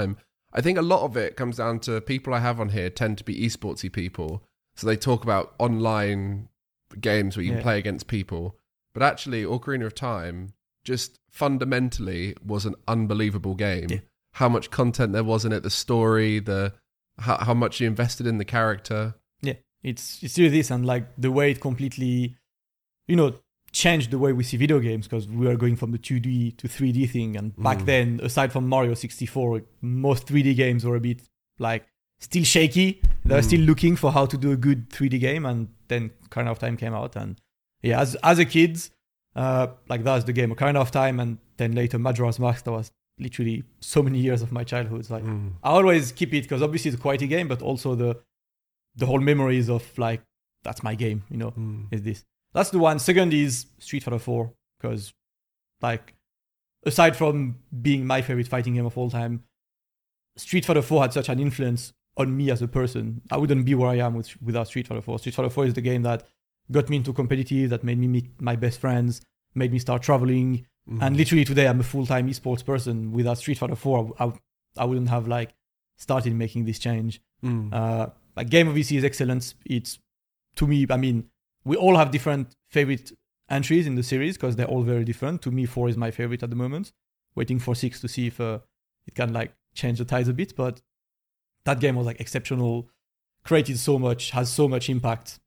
I think a lot of it comes down to people I have on here tend to be esportsy people. So they talk about online games where you Yeah. can play against people. But actually, Ocarina of Time just fundamentally was an unbelievable game. Yeah. How much content there was in it, the story, the how, how much you invested in the character. Yeah, it's it's still this, and like the way it completely, you know, changed the way we see video games, because we are going from the two D to three D thing, and back Mm. then, aside from Mario sixty-four, most three D games were a bit like still shaky. They were Mm. still looking for how to do a good three D game, and then Ocarina of Time came out, and yeah, as as a kid, uh, like that's the game, Ocarina of Time, and then later Majora's Mask. That was literally so many years of my childhood. It's like Mm. I always keep it because obviously it's a quality game, but also the the whole memories of like that's my game, you know, Mm. is this. That's the one. Second is Street Fighter four, because like aside from being my favorite fighting game of all time, Street Fighter four had such an influence on me as a person. I wouldn't be where I am with, without Street Fighter four. Street Fighter four is the game that got me into competitive, that made me meet my best friends, made me start traveling. Mm. And literally today, I'm a full-time esports person. Without Street Fighter four, I, I wouldn't have like started making this change. Mm. Uh, like Game of V C is excellent. It's, to me, I mean, we all have different favorite entries in the series because they're all very different. To me, four is my favorite at the moment. Waiting for six to see if uh, it can like change the tides a bit. But that game was like exceptional, created so much, has so much impact.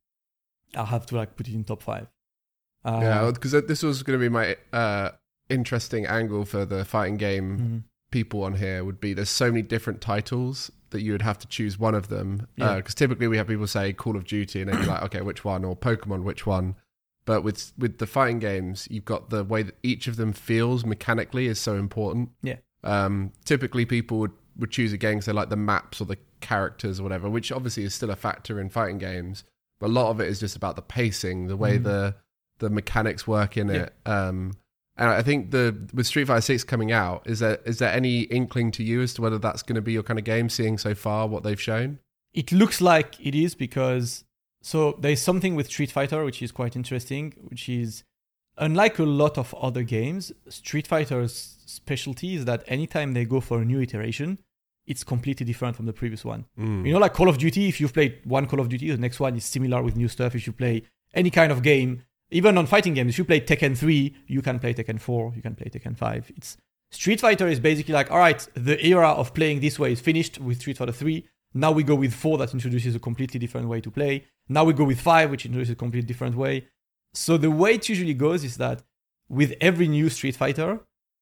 I have to like put it in top five. Uh, Yeah, because this was going to be my uh, interesting angle for the fighting game mhm. people on here would be there's so many different titles that you would have to choose one of them. Yeah. Because typically we have people say Call of Duty and then you're like, okay, which one? Or Pokemon, which one? But with with the fighting games, you've got the way that each of them feels mechanically is so important. Yeah. Um, typically people would, would choose a game because they like the maps or the characters or whatever, which obviously is still a factor in fighting games. But a lot of it is just about the pacing, the way Mhm. the the mechanics work in Yeah. it. Um, and I think the with Street Fighter six coming out, is there is there any inkling to you as to whether that's going to be your kind of game, seeing so far what they've shown? It looks like it is because so there's something with Street Fighter which is quite interesting, which is unlike a lot of other games, Street Fighter's specialty is that anytime they go for a new iteration, it's completely different from the previous one. Mm. You know, like Call of Duty, if you've played one Call of Duty, the next one is similar with new stuff. If you play any kind of game, even on fighting games, if you play Tekken three, you can play Tekken four, you can play Tekken five. It's Street Fighter is basically like, all right, the era of playing this way is finished with Street Fighter three. Now we go with four that introduces a completely different way to play. Now we go with five, which introduces a completely different way. So the way it usually goes is that with every new Street Fighter,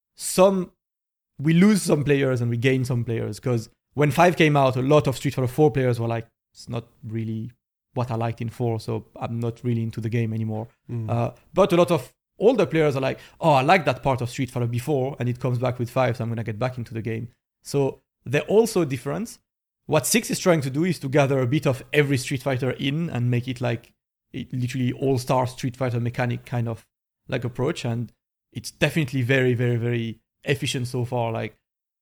some we lose some players and we gain some players. Because when five came out, a lot of Street Fighter four players were like, it's not really what I liked in four, so I'm not really into the game anymore. Mm. Uh, but a lot of older players are like, oh, I like that part of Street Fighter before, and it comes back with five, so I'm going to get back into the game. So they're also different. What six is trying to do is to gather a bit of every Street Fighter in and make it like it literally all-star Street Fighter mechanic kind of like approach, and it's definitely very, very, very efficient so far. Like,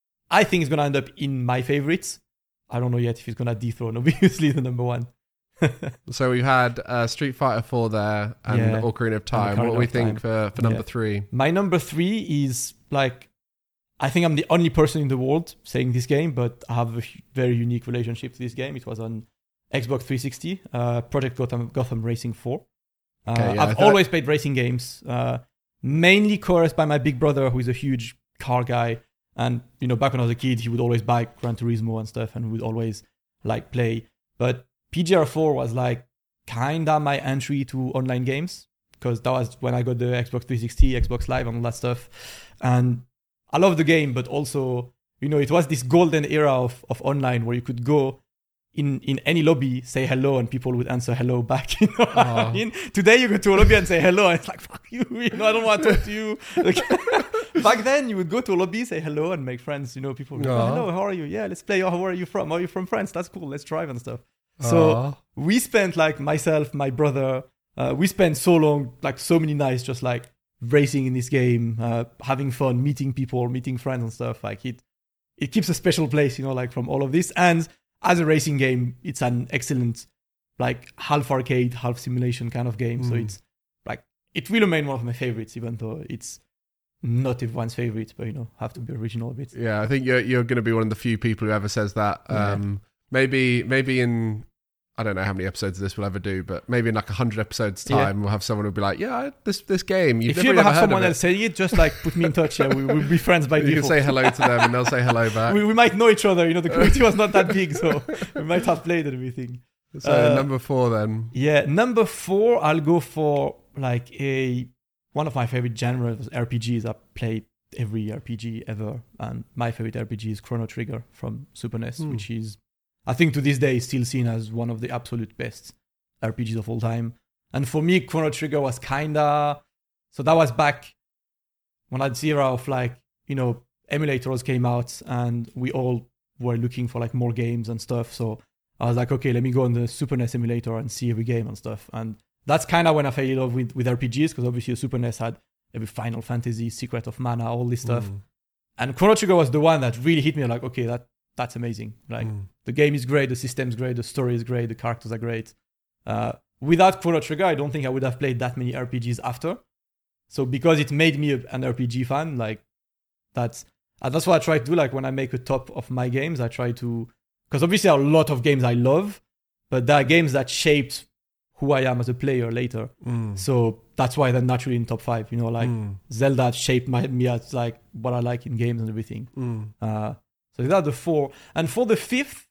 I think it's going to end up in my favorites. I don't know yet if it's going to dethrone, obviously, the number one. So we had uh, Street Fighter four there and Yeah. Ocarina of Time. Ocarina What do we of think for, for number Yeah. three? My number three is like, I think I'm the only person in the world saying this game, but I have a hu- very unique relationship to this game. It was on Xbox three sixty, uh, Project Gotham, Gotham Racing four. Uh, Okay, yeah, I I've thought- always played racing games, uh, mainly coerced by my big brother, who is a huge car guy. And, you know, back when I was a kid, he would always buy Gran Turismo and stuff, and we would always like play. But P G R four was like kinda my entry to online games, because that was when I got the Xbox three sixty, Xbox Live, and all that stuff. And I love the game, but also, you know, it was this golden era of, of online where you could go in, in any lobby, say hello, and people would answer hello back. You know what I mean? Today you go to a lobby and say hello, and it's like, fuck you, you know, I don't want to talk to you. Like, back then, you would go to a lobby, say hello, and make friends. You know, people would go, Aw. hello, how are you? Yeah, let's play. Oh, where are you from? Oh, you're from France. That's cool. Let's drive and stuff. So Aw. we spent, like, myself, my brother, uh, we spent so long, like, so many nights just, like, racing in this game, uh, having fun, meeting people, meeting friends and stuff. Like, it it keeps a special place, you know, like, from all of this. And as a racing game, it's an excellent, like, half arcade, half simulation kind of game. So Mm. it's, like, it will remain one of my favorites, even though it's not everyone's favorite, but you know, have to be original a bit. Yeah, I think you're you're going to be one of the few people who ever says that. Yeah. Um, maybe maybe in I don't know how many episodes of this we'll ever do, but maybe in like a hundred episodes time, Yeah. we'll have someone who'll be like, "Yeah, this this game." You've If never you ever even have heard someone of else say it, just like put me in touch. Yeah, we, we'll be friends by it. You can default. say hello to them, and they'll say hello back. we, we might know each other. You know, the community was not that big, so we might have played and everything. So Uh, number four, then. Yeah, number four, I'll go for like a one of my favorite genres, R P Gs. I play every R P G ever, and my favorite R P G is Chrono Trigger from Super N E S, Hmm. which is, I think, to this day, is still seen as one of the absolute best R P Gs of all time. And for me, Chrono Trigger was kinda, so that was back when that era of like, you know, emulators came out, and we all were looking for like more games and stuff. So I was like, okay, let me go on the Super N E S emulator and see every game and stuff. And that's kind of when I fell in love with, with R P Gs, because obviously the Super N E S had every Final Fantasy, Secret of Mana, all this stuff. Mm. And Chrono Trigger was the one that really hit me like, okay, that that's amazing. Like Mm. the game is great, the system's great, the story is great, the characters are great. Uh, without Chrono Trigger, I don't think I would have played that many R P Gs after. So because it made me a, an R P G fan, like that's and that's what I try to do. Like when I make a top of my games, I try to, because obviously there are a lot of games I love, but there are games that shaped who I am as a player later. Mm. So that's why they're naturally in top five. You know, like Mm. Zelda shaped my, me as like what I like in games and everything. Mm. Uh, so that's the four. And for the fifth,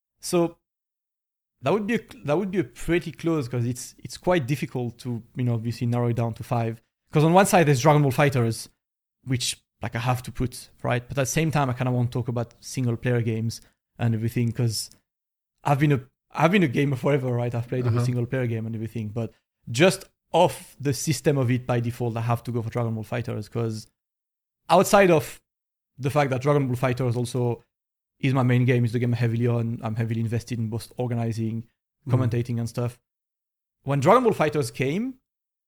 so that would be a, that would be a pretty close, because it's it's quite difficult to, you know, obviously narrow it down to five. Because on one side there's Dragon Ball FighterZ, which like I have to put, right? But at the same time I kind of want to talk about single player games and everything, because I've been a I've been a gamer forever, right? I've played Uh-huh. every single player game and everything, but just off the system of it by default, I have to go for Dragon Ball FighterZ, because outside of the fact that Dragon Ball FighterZ also is my main game, is the game I'm heavily on, I'm heavily invested in both organizing, commentating and stuff. When Dragon Ball FighterZ came,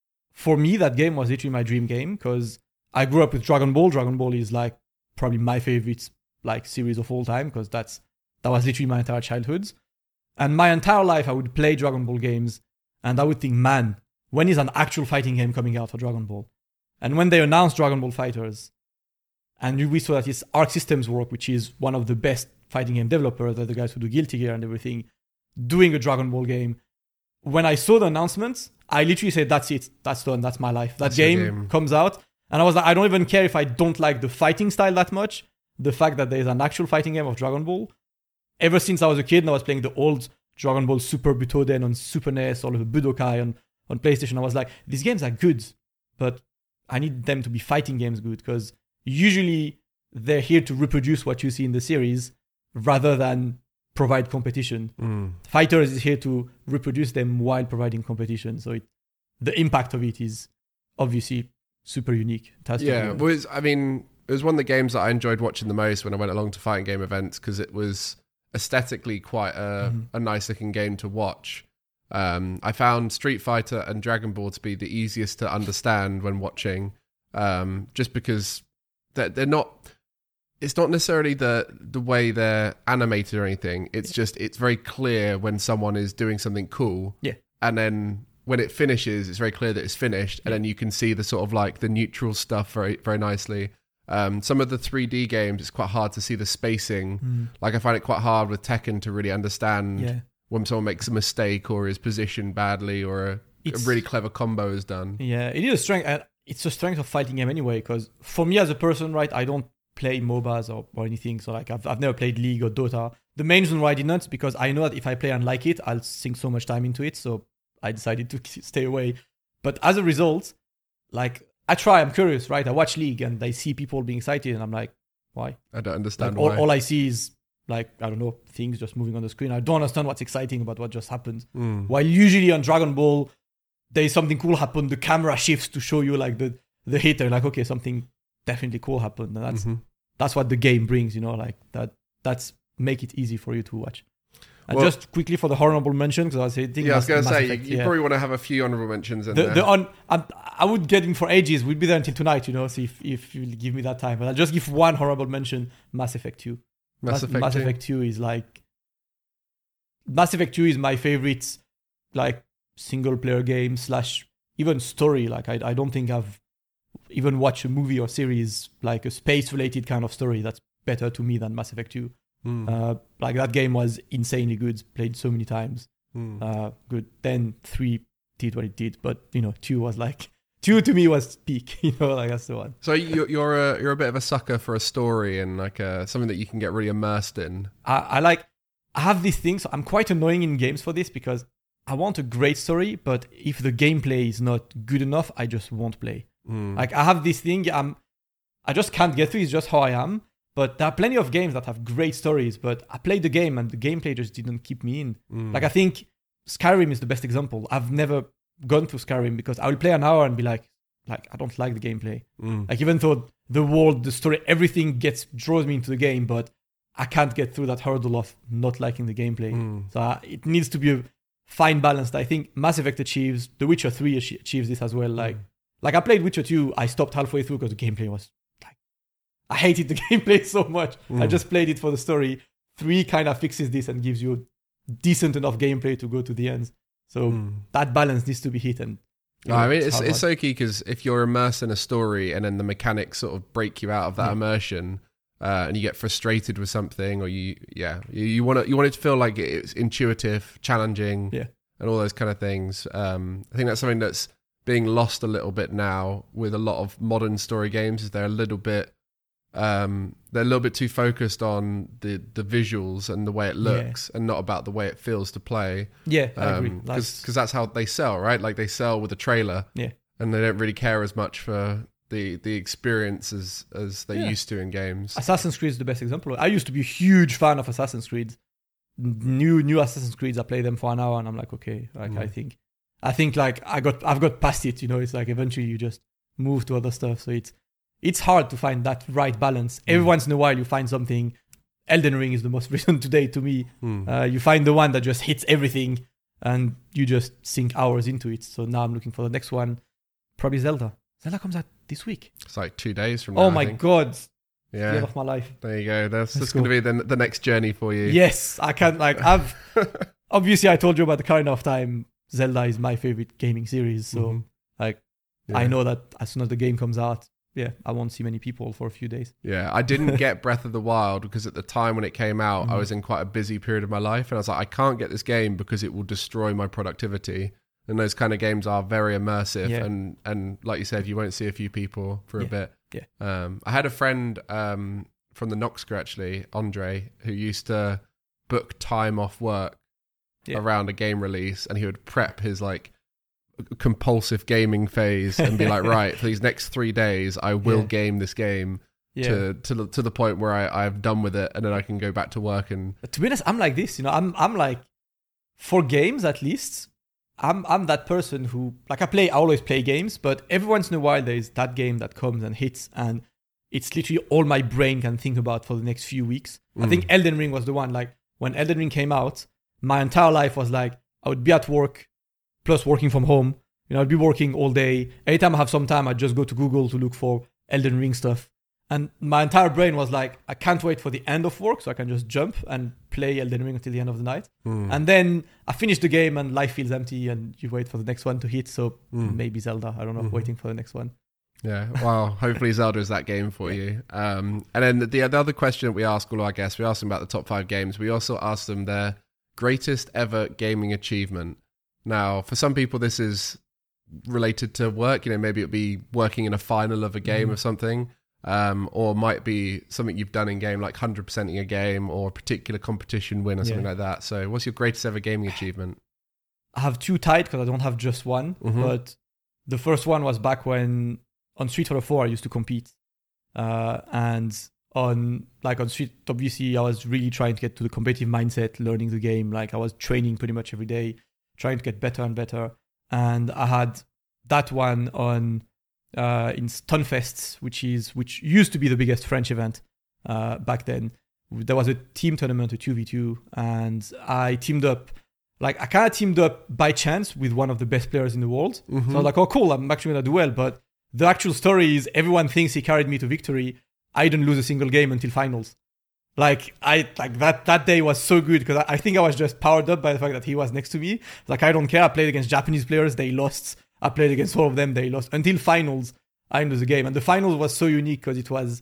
for me, that game was literally my dream game, because I grew up with Dragon Ball. Dragon Ball is like probably my favorite like series of all time, because that's that was literally my entire childhood. And my entire life, I would play Dragon Ball games, and I would think, man, when is an actual fighting game coming out for Dragon Ball? And when they announced Dragon Ball FighterZ, and we saw that it's Arc Systems Work, which is one of the best fighting game developers, they're the guys who do Guilty Gear and everything, doing a Dragon Ball game. When I saw the announcement, I literally said, that's it, that's done, that's my life. That That's your game, game. comes out, and I was like, I don't even care if I don't like the fighting style that much. The fact that there's an actual fighting game of Dragon Ball, ever since I was a kid and I was playing the old Dragon Ball Super Butoden on Super N E S, or the Budokai on, on PlayStation, I was like, these games are good, but I need them to be fighting games good, because usually they're here to reproduce what you see in the series rather than provide competition. Mm. Fighters is here to reproduce them while providing competition. So it, the impact of it is obviously super unique. It has to Yeah, be- well, it's, I mean, it was one of the games that I enjoyed watching the most when I went along to fighting game events, because it was aesthetically quite a, Mhm. a nice looking game to watch. Um, I found Street Fighter and Dragon Ball to be the easiest to understand when watching, um, just because they're, they're not. It's not necessarily the the way they're animated or anything. It's just it's very clear when someone is doing something cool. Yeah. And then when it finishes, it's very clear that it's finished, and then you can see the sort of like the neutral stuff very very nicely. Um, some of the three D games, it's quite hard to see the spacing. Mm. Like I find it quite hard with Tekken to really understand Yeah. when someone makes a mistake or is positioned badly or a, a It's- really clever combo is done. Yeah, it is a strength. And it's a strength of fighting game anyway, because for me as a person, right, I don't play MOBAs or, or anything. So like I've, I've never played League or Dota. The main reason why I did not is because I know that if I play and like it, I'll sink so much time into it. So I decided to stay away. But as a result, like I try, I'm curious, right? I watch League and I see people being excited and I'm like, why? I don't understand Like, all, why. all I see is like, I don't know, things just moving on the screen. I don't understand what's exciting about what just happened. Mm. While usually on Dragon Ball, there's something cool happen. The camera shifts to show you like the, the hit. They're like, okay, something definitely cool happened. And that's Mhm. that's what the game brings, you know, like that. That's make it easy for you to watch. And Well- just quickly for the honorable mention, because I was thinking, Yeah, I was Mass- going to Mass say, Effect, you, you yeah. probably want to have a few honorable mentions in the, there. the on. I'm, I would get in for ages. We'd be there until tonight, you know. So if if you give me that time, but I'll just give one honorable mention: Mass Effect two. Mass Effect Mass two. Effect two is like Mass Effect two is my favorite, like single player game slash even story. Like I I don't think I've even watch a movie or series, like a space-related kind of story, that's better to me than Mass Effect two. Mm. Uh, like that game was insanely good, played so many times. Mm. Uh, good. Then three did what it did, but you know, two was like two to me was peak. You know, like that's the one. So you're you're a you're a bit of a sucker for a story and like a, something that you can get really immersed in. I, I like. I have these things. So I'm quite annoying in games for this because I want a great story, but if the gameplay is not good enough, I just won't play. Mm. Like I have this thing. I'm. I just can't get through. It's just how I am. But there are plenty of games that have great stories, but I played the game and the gameplay just didn't keep me in. Mm. Like I think Skyrim is the best example. I've never gone through Skyrim because I will play an hour and be like, like I don't like the gameplay. Mm. Like even though the world, the story, everything gets draws me into the game, but I can't get through that hurdle of not liking the gameplay. Mm. So uh, it needs to be a fine balance that I think Mass Effect achieves. The Witcher three ach- achieves this as well. Like, Mm. like I played Witcher two, I stopped halfway through because the gameplay was like, I hated the gameplay so much. Mm. I just played it for the story. Three kind of fixes this and gives you decent enough gameplay to go to the ends. So Mm. that balance needs to be hit. And you No, know, I mean, it's hard it's work. so key because if you're immersed in a story and then the mechanics sort of break you out of that Yeah. immersion, uh, and you get frustrated with something, or you, yeah, you, you want to you want it to feel like it's intuitive, challenging, Yeah. and all those kind of things. Um, I think that's something that's being lost a little bit now with a lot of modern story games. Is they're a little bit, um, they're a little bit too focused on the the visuals and the way it looks, and not about the way it feels to play. Yeah, I agree. Because That's- because that's how they sell, right? Like they sell with a trailer, Yeah. and they don't really care as much for the the experience as as they Yeah. used to in games. Assassin's Creed is the best example. I used to be a huge fan of Assassin's Creed. New new Assassin's Creeds, I play them for an hour and I'm like, okay, like Mm. I think, I think like I got I've got past it. You know, it's like eventually you just move to other stuff. So it's it's hard to find that right balance. Every once in a while you find something. Elden Ring is the most recent today to me. Mm. Uh, you find the one that just hits everything and you just sink hours into it. So now I'm looking for the next one. Probably Zelda. Zelda comes out this week. It's like two days from now. Oh I my think. god. The Yeah, end of my life. there you go. That's, Let's that's going to be the the next journey for you. Yes, I can like I've obviously I told you about the Ocarina of Time. Zelda is my favorite gaming series, so Mhm. like Yeah. I know that as soon as the game comes out, yeah, I won't see many people for a few days. Yeah, I didn't get Breath of the Wild because at the time when it came out, I Mhm. was in quite a busy period of my life, and I was like, I can't get this game because it will destroy my productivity. And those kind of games are very immersive, Yeah. and and like you said, you won't see a few people for a Yeah. bit. Yeah. Um, I had a friend um, from the Noxcrew actually, Andre, who used to book time off work Yeah. around a game release, and he would prep his like compulsive gaming phase and be like, right, for these next three days, I will Yeah. game this game Yeah. to to the, to the point where I I've done with it, and then I can go back to work and To be honest, I'm like this, you know, I'm I'm like for games at least, I'm I'm that person who like I play I always play games, but every once in a while there is that game that comes and hits and it's literally all my brain can think about for the next few weeks. I Mm. think Elden Ring was the one. Like when Elden Ring came out, my entire life was like I would be at work plus working from home. You know, I'd be working all day. Anytime I have some time, I'd just go to Google to look for Elden Ring stuff. And my entire brain was like, I can't wait for the end of work so I can just jump and play Elden Ring until the end of the night. Mm. And then I finish the game and life feels empty and you wait for the next one to hit. So Mm. maybe Zelda, I don't know, Mhm. waiting for the next one. yeah, well, hopefully Zelda is that game for you. Um, and then the, the other question that we ask all our guests, we ask them about the top five games. We also ask them their greatest ever gaming achievement. Now, for some people, this is related to work. You know, maybe it'll be working in a final of a game Mhm. or something, um, or might be something you've done in game, like one hundred percenting a game or a particular competition win or something Yeah. like that. So, what's your greatest ever gaming achievement? I have two tied because I don't have just one. Mhm. But the first one was back when on Street Fighter four I used to compete, uh, and on like on Street, obviously I was really trying to get to the competitive mindset, learning the game. Like I was training pretty much every day, trying to get better and better. And I had that one on uh, in Stunfest, which is which used to be the biggest French event uh, back then. There was a team tournament, a two v two, and I teamed up. Like I kind of teamed up by chance with one of the best players in the world. Mhm. So I was like, oh cool, I'm actually gonna do well. But the actual story is everyone thinks he carried me to victory. I didn't lose a single game until finals. Like I like that that day was so good because I, I think I was just powered up by the fact that he was next to me. Like I don't care. I played against Japanese players, they lost. I played against all of them, they lost until finals. I know the game. And the finals was so unique because it was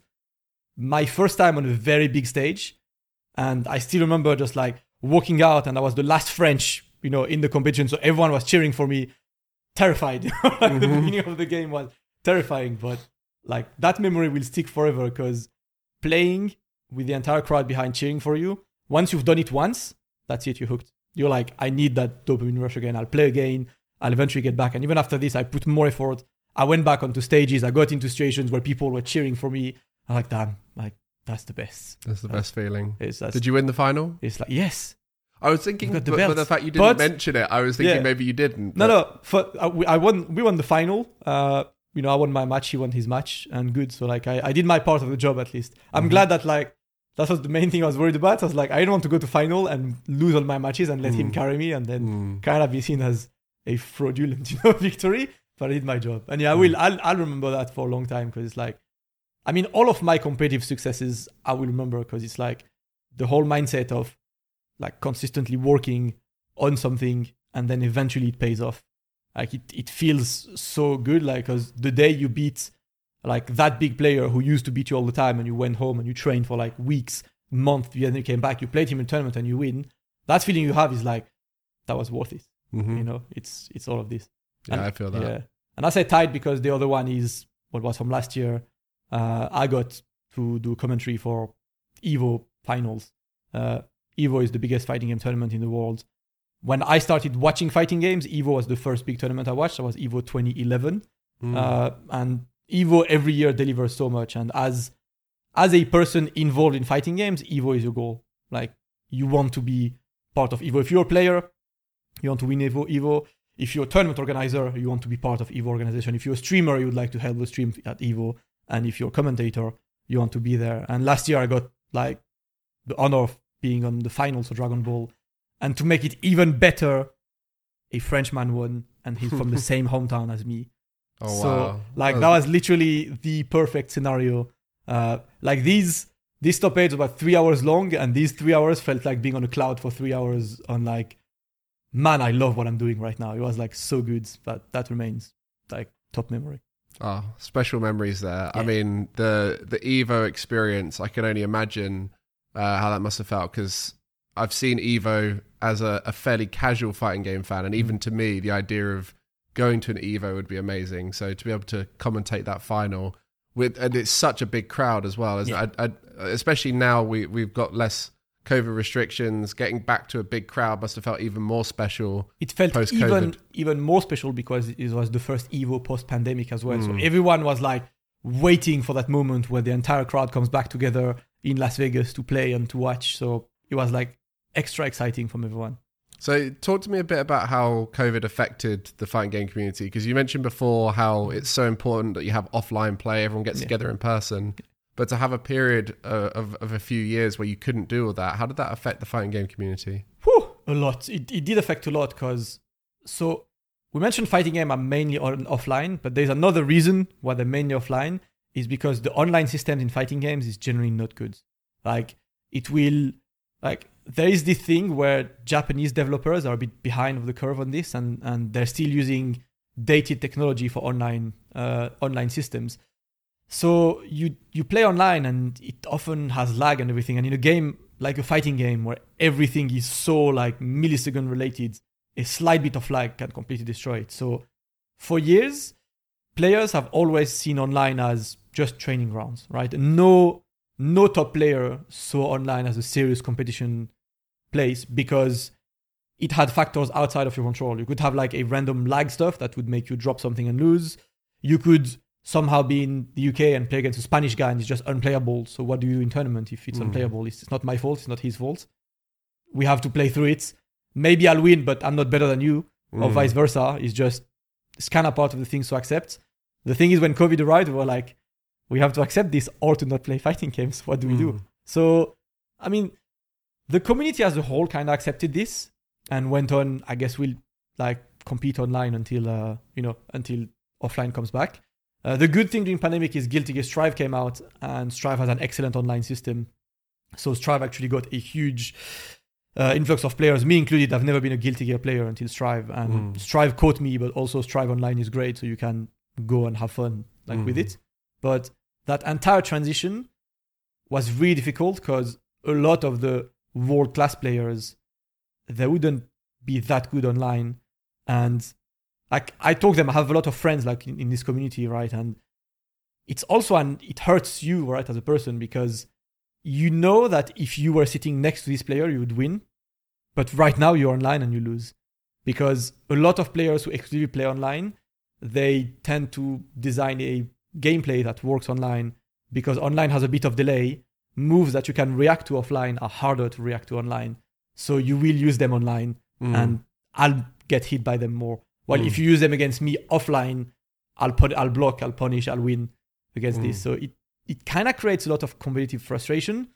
my first time on a very big stage. And I still remember just like walking out, and I was the last French, you know, in the competition. So everyone was cheering for me, terrified. mm-hmm. The beginning of the game was terrifying, but like that memory will stick forever because playing with the entire crowd behind cheering for you, once you've done it once, that's it, you're hooked. You're like, I need that dopamine rush again. I'll play again. I'll eventually get back. And even after this, I put more effort. I went back onto stages. I got into situations where people were cheering for me. I'm like, damn, like that's the best. That's the best feeling. It's, that's, Did you win the final? It's like, yes. I was thinking, the but, but the fact you didn't but, mention it, I was thinking yeah. maybe you didn't. No, no. For, uh, we, I won. We won the final. Uh, you know, I won my match. He won his match, and good. So like, I, I did my part of the job at least. I'm mm-hmm. glad that like that was the main thing I was worried about. I was like, I didn't want to go to final and lose all my matches and let mm. him carry me, and then mm. kind of be seen as a fraudulent, you know, victory. But I did my job, and yeah, I will. Mm. I'll, I'll remember that for a long time because it's like, I mean, all of my competitive successes I will remember because it's like the whole mindset of like consistently working on something and then eventually it pays off. Like it, it feels so good. Like, cause the day you beat like that big player who used to beat you all the time and you went home and you trained for like weeks, months, and then you came back, you played him in a tournament and you win. That feeling you have is like, that was worth it. Mm-hmm. You know, it's, it's all of this. Yeah, and, I feel that. Yeah. And I say tied because the other one is what was from last year. Uh, I got to do commentary for EVO finals. Uh, EVO is the biggest fighting game tournament in the world. When I started watching fighting games, EVO was the first big tournament I watched. That was EVO twenty eleven. Mm. Uh, and EVO every year delivers so much. And as as a person involved in fighting games, EVO is your goal. Like, you want to be part of EVO. If you're a player, you want to win EVO. EVO. If you're a tournament organizer, you want to be part of EVO organization. If you're a streamer, you would like to help the stream at EVO. And if you're a commentator, you want to be there. And last year I got like the honor of being on the finals of Dragon Ball. And to make it even better, a Frenchman won, and he's from the same hometown as me. Oh, so, wow. like, that was literally the perfect scenario. Uh, like, these, this stoppage was about three hours long, and these three hours felt like being on a cloud for three hours on, like, man, I love what I'm doing right now. It was, like, so good, but that remains, like, top memory. Oh, special memories there. Yeah. I mean, the the EVO experience, I can only imagine uh, how that must have felt, because I've seen EVO as a, a fairly casual fighting game fan, and even mm. to me, the idea of going to an EVO would be amazing. So to be able to commentate that final, with and it's such a big crowd as well, isn't yeah. it? I, I, especially now we, we've got less COVID restrictions, getting back to a big crowd must have felt even more special. It felt post-COVID. even even more special because it was the first EVO post-pandemic as well. Mm. So everyone was like waiting for that moment where the entire crowd comes back together in Las Vegas to play and to watch. So it was like extra exciting from everyone. So talk to me a bit about how COVID affected the fighting game community, because you mentioned before how it's so important that you have offline play, everyone gets yeah. together in person. But to have a period uh, of, of a few years where you couldn't do all that, how did that affect the fighting game community? Whew, a lot. It, it did affect a lot because, so we mentioned fighting game are mainly on offline, but there's another reason why they're mainly offline is because the online systems in fighting games is generally not good. Like, it will, like, there is this thing where Japanese developers are a bit behind of the curve on this, and, and they're still using dated technology for online uh, online systems. So you you play online and it often has lag and everything. And in a game like a fighting game where everything is so like millisecond related, a slight bit of lag can completely destroy it. So for years, players have always seen online as just training grounds, right? And no no top player saw online as a serious competition place because it had factors outside of your control. You could have like a random lag stuff that would make you drop something and lose. You could somehow be in the U K and play against a Spanish guy and it's just unplayable. So what do you do in tournament if it's mm. unplayable? It's not my fault. It's not his fault. We have to play through it. Maybe I'll win, but I'm not better than you, mm. or vice versa. It's just, it's kind of part of the things to accept. The thing is, when COVID arrived, we were like, we have to accept this or to not play fighting games. What do we mm. do? So, I mean, the community as a whole kind of accepted this and went on, I guess we'll like compete online until, uh, you know, until offline comes back. Uh, the good thing during pandemic is Guilty Gear Strive came out, and Strive has an excellent online system. So Strive actually got a huge uh, influx of players, me included. I've never been a Guilty Gear player until Strive, and mm. Strive caught me, but also Strive Online is great, so you can go and have fun like Mm. with it. But that entire transition was really difficult because a lot of the world-class players, they wouldn't be that good online. And like I told them, I have a lot of friends like in, in this community, right? And it's also, and it hurts you, right, as a person, because you know that if you were sitting next to this player, you would win. But right now you're online and you lose. Because a lot of players who exclusively play online, they tend to design a gameplay that works online because online has a bit of delay. Moves that you can react to offline are harder to react to online. So you will use them online Mm. and I'll get hit by them more. While Mm. if you use them against me offline, I'll put, I'll block, I'll punish, I'll win against Mm. this. So it, it kind of creates a lot of competitive frustration.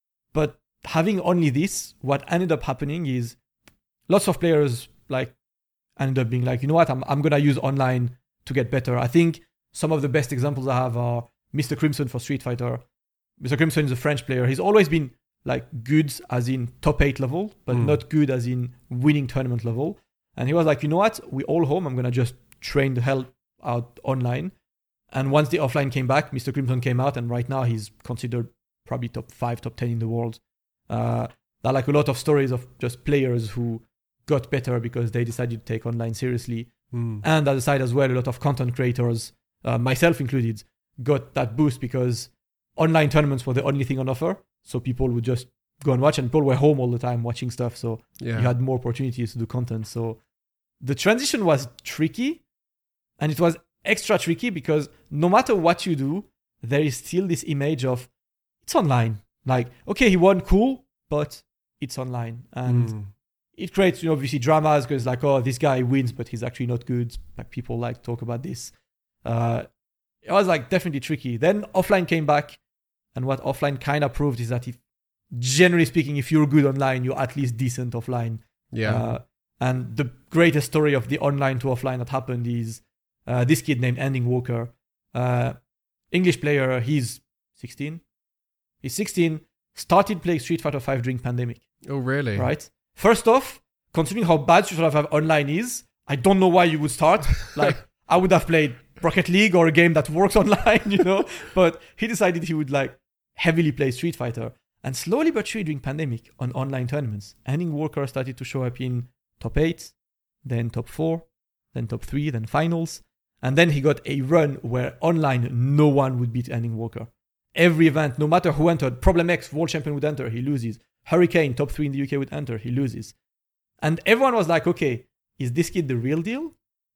But having only this, what ended up happening is lots of players like ended up being like, you know what, I'm I'm gonna use online to get better. I think some of the best examples I have are Mister Crimson for Street Fighter. Mister Crimson is a French player. He's always been like good as in top eight level, but Mm. not good as in winning tournament level. And he was like, you know what, we all home. I'm gonna just train the hell out online. And once the offline came back, Mister Crimson came out, and right now he's considered probably top five, top ten in the world. Uh, there are like a lot of stories of just players who got better because they decided to take online seriously. Mm. And on the side as well, a lot of content creators, uh, myself included, got that boost because online tournaments were the only thing on offer. So people would just go and watch, and people were home all the time watching stuff. So Yeah. you had more opportunities to do content. So the transition was tricky, and it was extra tricky because no matter what you do, there is still this image of it's online. Like, okay, he won, cool, but it's online. And Mm. it creates, you know, obviously dramas because like, oh, this guy wins, but he's actually not good. Like people like to talk about this. Uh, it was like definitely tricky. Then offline came back, and what offline kind of proved is that if, generally speaking, if you're good online, you're at least decent offline. Yeah. Uh, and the greatest story of the online to offline that happened is uh, this kid named Ending Walker, uh, English player. He's sixteen. He's sixteen. Started playing Street Fighter five during pandemic. Oh, really? Right. First off, considering how bad Street Fighter five online is, I don't know why you would start. Like, I would have played Rocket League or a game that works online, you know. But he decided he would like heavily play Street Fighter, and slowly but surely during pandemic on online tournaments, Ending Walker started to show up in top eight, then top four, then top three, then finals, and then he got a run where online no one would beat Ending Walker. Every event, no matter who entered, Problem X, world champion would enter, he loses. Hurricane, top three in the U K would enter, he loses. And everyone was like, okay, is this kid the real deal?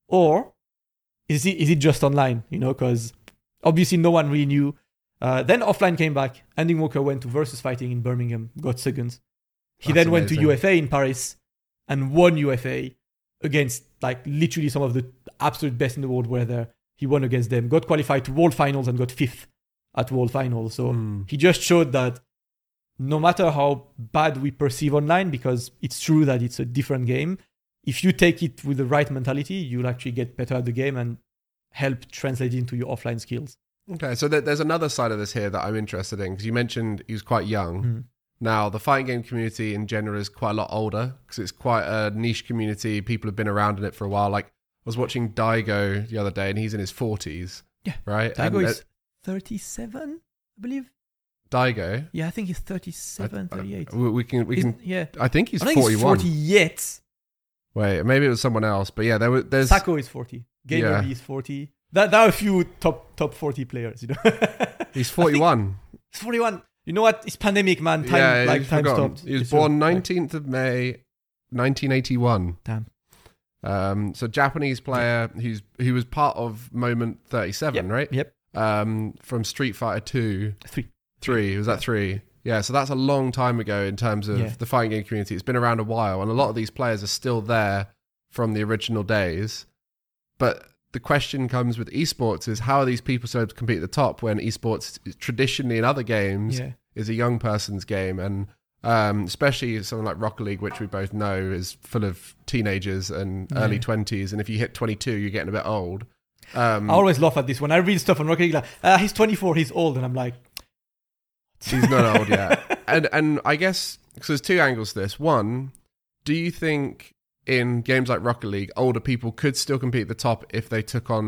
Or is it, is it just online? You know, because obviously no one really knew. Uh, then offline came back. Ending Walker went to Versus Fighting in Birmingham, got second. He That's then went amazing. to U F A in Paris and won U F A against like literally some of the absolute best in the world were there. He won against them, got qualified to World Finals and got fifth at World Finals. So Mm. he just showed that no matter how bad we perceive online, because it's true that it's a different game, if you take it with the right mentality, you'll actually get better at the game and help translate into your offline skills. Okay, so there- there's another side of this here that I'm interested in, because you mentioned he was quite young. Mm. Now, the fighting game community in general is quite a lot older, because it's quite a niche community. People have been around in it for a while. Like, I was watching Daigo the other day, and he's in his forties. Yeah. Right? Daigo And, is uh, thirty-seven, I believe. Daigo? Yeah, I think he's thirty-seven, I- I- thirty-eight. We, we can... We He's- can. yeah. I think he's I think he's forty-one. forty yet. Wait, maybe it was someone else. But yeah, there was... There's... Sako is forty. Gamer Yeah. is forty. There, there are a few top top forty players, you know. He's forty-one. He's forty-one. You know what? It's pandemic, man. Time yeah, like you've time forgotten. stopped. He was It's born true. nineteenth of May, nineteen eighty-one. Damn. Um, so Japanese player who's who was part of Moment thirty-seven, Yep. right? Yep. Um, from Street Fighter two, Three. three was that three? Yeah, so that's a long time ago in terms of Yeah. the fighting game community. It's been around a while, and a lot of these players are still there from the original days. But the question comes with esports is how are these people so able to compete at the top when esports traditionally in other games Yeah. is a young person's game, and um, especially something like Rocket League, which we both know is full of teenagers and Yeah. early twenties, and if you hit twenty-two, you're getting a bit old. Um, I always laugh at this when I read stuff on Rocket League. Like, uh, he's twenty-four, he's old, and I'm like, he's not old yet. And and I guess because there's two angles to this. One, do you think in games like Rocket League, older people could still compete at the top if they took on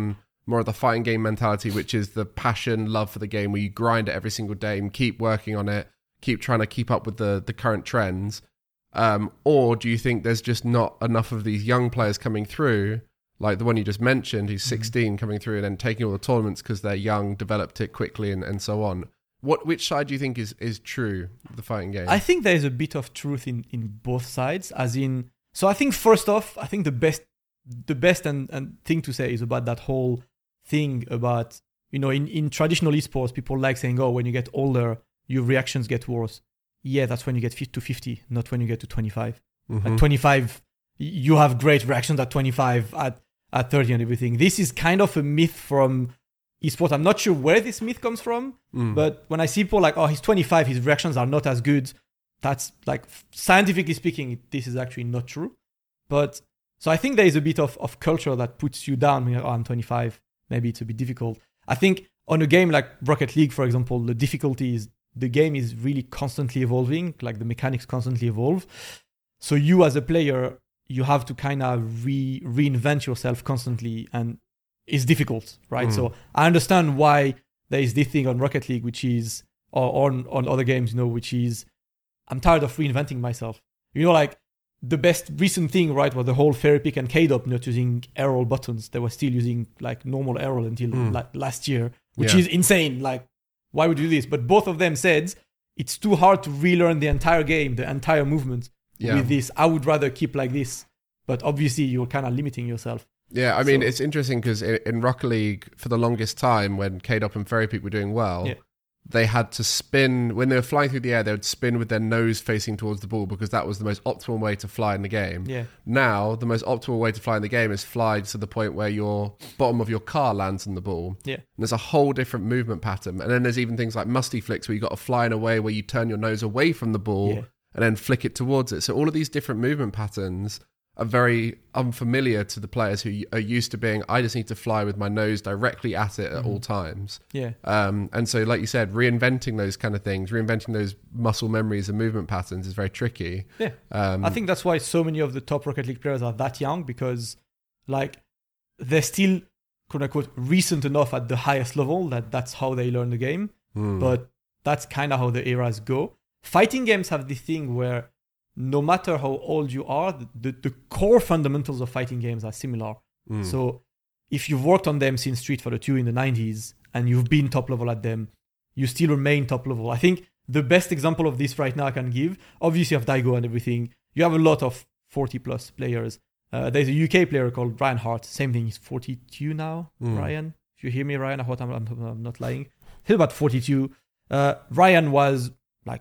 more of the fighting game mentality, which is the passion, love for the game, where you grind it every single day and keep working on it, keep trying to keep up with the, the current trends? Um, or do you think there's just not enough of these young players coming through, like the one you just mentioned, who's sixteen, mm-hmm. coming through and then taking all the tournaments because they're young, developed it quickly, and, and so on? What which side do you think is, is true, the fighting game? I think there's a bit of truth in, in both sides, as in... So I think first off, I think the best the best and, and thing to say is about that whole thing about, you know, in, in traditional esports, people like saying, oh, when you get older, your reactions get worse. Yeah, that's when you get to fifty, not when you get to twenty-five. Mm-hmm. At twenty-five, you have great reactions at twenty-five, at, at thirty and everything. This is kind of a myth from esports. I'm not sure where this myth comes from, mm. but when I see people like, oh, he's twenty-five, his reactions are not as good, that's like, scientifically speaking, this is actually not true. But so I think there is a bit of, of culture that puts you down when you're, oh, I'm twenty-five, maybe it's a bit difficult. I think on a game like Rocket League, for example, the difficulty is the game is really constantly evolving, like the mechanics constantly evolve. So you as a player, you have to kind of re- reinvent yourself constantly, and it's difficult, right? Mm. So I understand why there is this thing on Rocket League, which is, or on, on other games, you know, which is, I'm tired of reinventing myself. You know, like the best recent thing, right, was the whole Fairy Pick and K-Dop not using air roll buttons. They were still using like normal air roll until mm. like last year, which yeah. is insane. Like, why would you do this? But both of them said it's too hard to relearn the entire game, the entire movement yeah. with this. I would rather keep like this. But obviously, you're kind of limiting yourself. Yeah, I mean, so, it's interesting because in, in Rocket League, for the longest time, when K-Dop and Fairy Peak were doing well, yeah. they had to spin, when they were flying through the air, they would spin with their nose facing towards the ball because that was the most optimal way to fly in the game. Yeah. Now, the most optimal way to fly in the game is fly to the point where your bottom of your car lands on the ball. Yeah. And there's a whole different movement pattern. And then there's even things like musty flicks where you got to fly in a way where you turn your nose away from the ball yeah. and then flick it towards it. So all of these different movement patterns are very unfamiliar to the players who are used to being, I just need to fly with my nose directly at it at mm-hmm. all times. Yeah. Um, and so, like you said, reinventing those kind of things, reinventing those muscle memories and movement patterns is very tricky. Yeah. Um, I think that's why so many of the top Rocket League players are that young, because like they're still quote unquote recent enough at the highest level that that's how they learn the game. Mm. But that's kind of how the eras go. Fighting games have this thing where no matter how old you are, the, the, the core fundamentals of fighting games are similar. Mm. So if you've worked on them since Street Fighter two in the nineties and you've been top level at them, you still remain top level. I think the best example of this right now I can give, obviously of Daigo and everything, you have a lot of forty plus players. Uh, there's a U K player called Ryan Hart. Same thing, he's forty-two now, mm. Ryan. If you hear me, Ryan, I hope I'm, I'm, I'm not lying. He's about forty-two. Uh, Ryan was like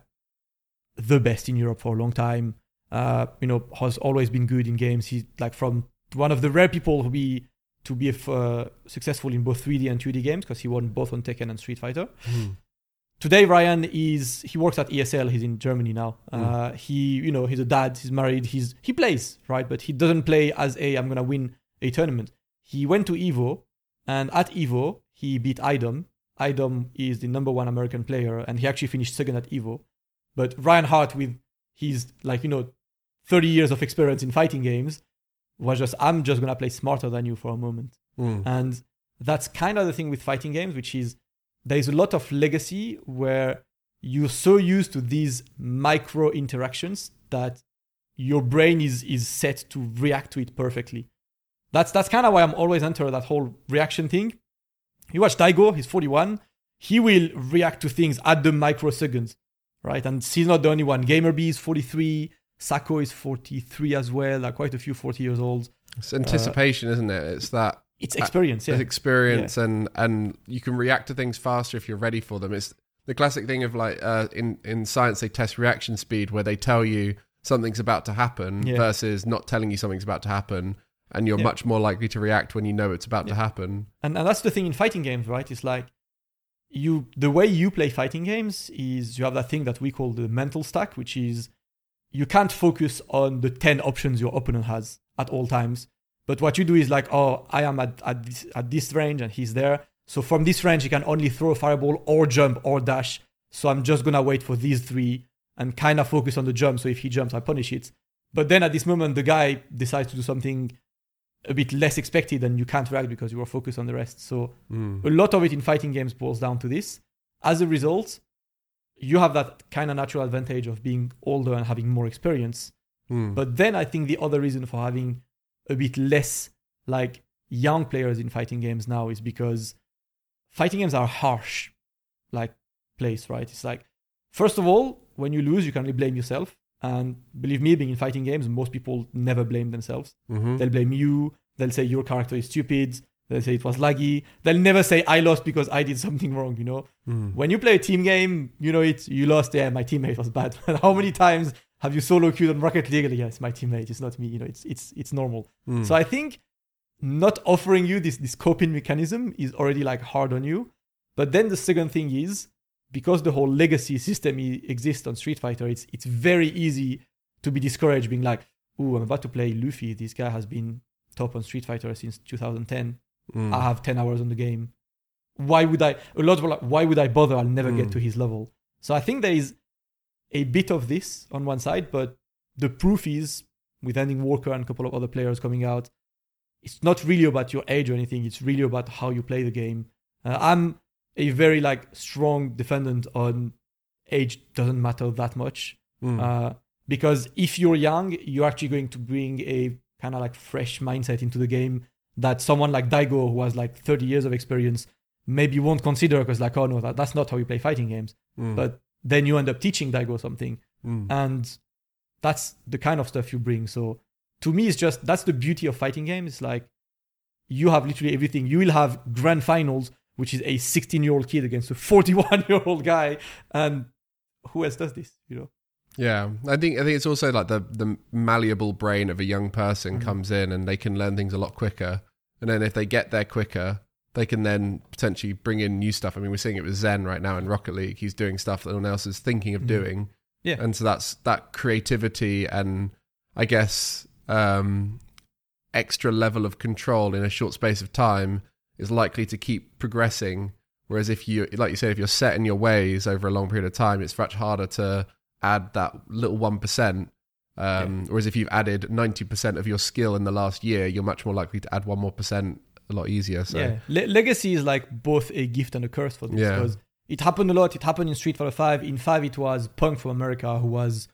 the best in Europe for a long time. Uh, you know, has always been good in games. He's like from one of the rare people who be to be uh, successful in both three D and two D games, because he won both on Tekken and Street Fighter. Mm. Today, Ryan is he works at E S L. He's in Germany now. Mm. Uh, he, you know, he's a dad. He's married. He's he plays right, but he doesn't play as a I'm gonna win a tournament. He went to Evo, and at Evo he beat Idom. Idom is the number one American player, and he actually finished second at Evo. But Ryan Hart, with his like you know thirty years of experience in fighting games, was just I'm just gonna play smarter than you for a moment. Mm. And that's kind of the thing with fighting games, which is there's a lot of legacy where you're so used to these micro interactions that your brain is is set to react to it perfectly. That's that's kind of why I'm always into that whole reaction thing. You watch Daigo, he's forty-one. He will react to things at the microseconds, right? And he's not the only one. GamerB is forty-three. Sako is forty-three as well. Like quite a few forty years old. It's anticipation, uh, isn't it? It's that. It's experience, yeah. It's experience, yeah. and and you can react to things faster if you're ready for them. It's the classic thing of like uh, in in science they test reaction speed, where they tell you something's about to happen yeah. versus not telling you something's about to happen. And you're yeah. much more likely to react when you know it's about yeah. to happen. And and that's the thing in fighting games, right? It's like you the way you play fighting games is you have that thing that we call the mental stack, which is you can't focus on the ten options your opponent has at all times. But what you do is like, oh, I am at, at, this, at this range and he's there. So from this range, he can only throw a fireball or jump or dash. So I'm just going to wait for these three and kind of focus on the jump. So if he jumps, I punish it. But then at this moment, the guy decides to do something a bit less expected and you can't react because you were focused on the rest. So mm. a lot of it in fighting games boils down to this. As a result, you have that kind of natural advantage of being older and having more experience. Mm. But then I think the other reason for having a bit less like young players in fighting games now is because fighting games are a harsh like place, right? It's like, first of all, when you lose, you can only blame yourself. And believe me, being in fighting games, most people never blame themselves. Mm-hmm. They'll blame you. They'll say your character is stupid. They'll say it was laggy. They'll never say I lost because I did something wrong, you know? Mm. When you play a team game, you know, it's you lost, yeah, my teammate was bad. How many times have you solo queued on Rocket League? Yeah, it's my teammate, it's not me, you know, it's it's it's normal. Mm. So I think not offering you this, this coping mechanism is already like hard on you. But then the second thing is, because the whole legacy system exists on Street Fighter, it's it's very easy to be discouraged, being like, "Ooh, I'm about to play Luffy. This guy has been top on Street Fighter since two thousand ten. Mm. I have ten hours on the game. Why would I? A lot of like, why would I bother? I'll never mm. get to his level." So I think there is a bit of this on one side, but the proof is with Ending Walker and a couple of other players coming out, it's not really about your age or anything. It's really about how you play the game. Uh, I'm a very like strong defendant on age doesn't matter that much. Mm. Uh, because if you're young, you're actually going to bring a kind of like fresh mindset into the game that someone like Daigo, who has like thirty years of experience, maybe won't consider because like, oh no, that, that's not how we play fighting games. Mm. But then you end up teaching Daigo something. Mm. And that's the kind of stuff you bring. So to me, it's just, that's the beauty of fighting games. It's like, you have literally everything. You will have grand finals, which is a sixteen-year-old kid against a forty-one-year-old guy, and who else does this? You know? Yeah, I think I think it's also like the the malleable brain of a young person mm-hmm. comes in, and they can learn things a lot quicker. And then if they get there quicker, they can then potentially bring in new stuff. I mean, we're seeing it with Zen right now in Rocket League. He's doing stuff that no one else is thinking of mm-hmm. doing. Yeah, and so that's that creativity and I guess um, extra level of control in a short space of time is likely to keep progressing. Whereas if you, like you said, if you're set in your ways over a long period of time, it's much harder to add that little one percent. Um, yeah. Whereas if you've added ninety percent of your skill in the last year, you're much more likely to add one more percent a lot easier. So yeah, Le- Legacy is like both a gift and a curse for this. Yeah. Because it happened a lot. It happened in Street Fighter five. In five, it was Punk from America who was,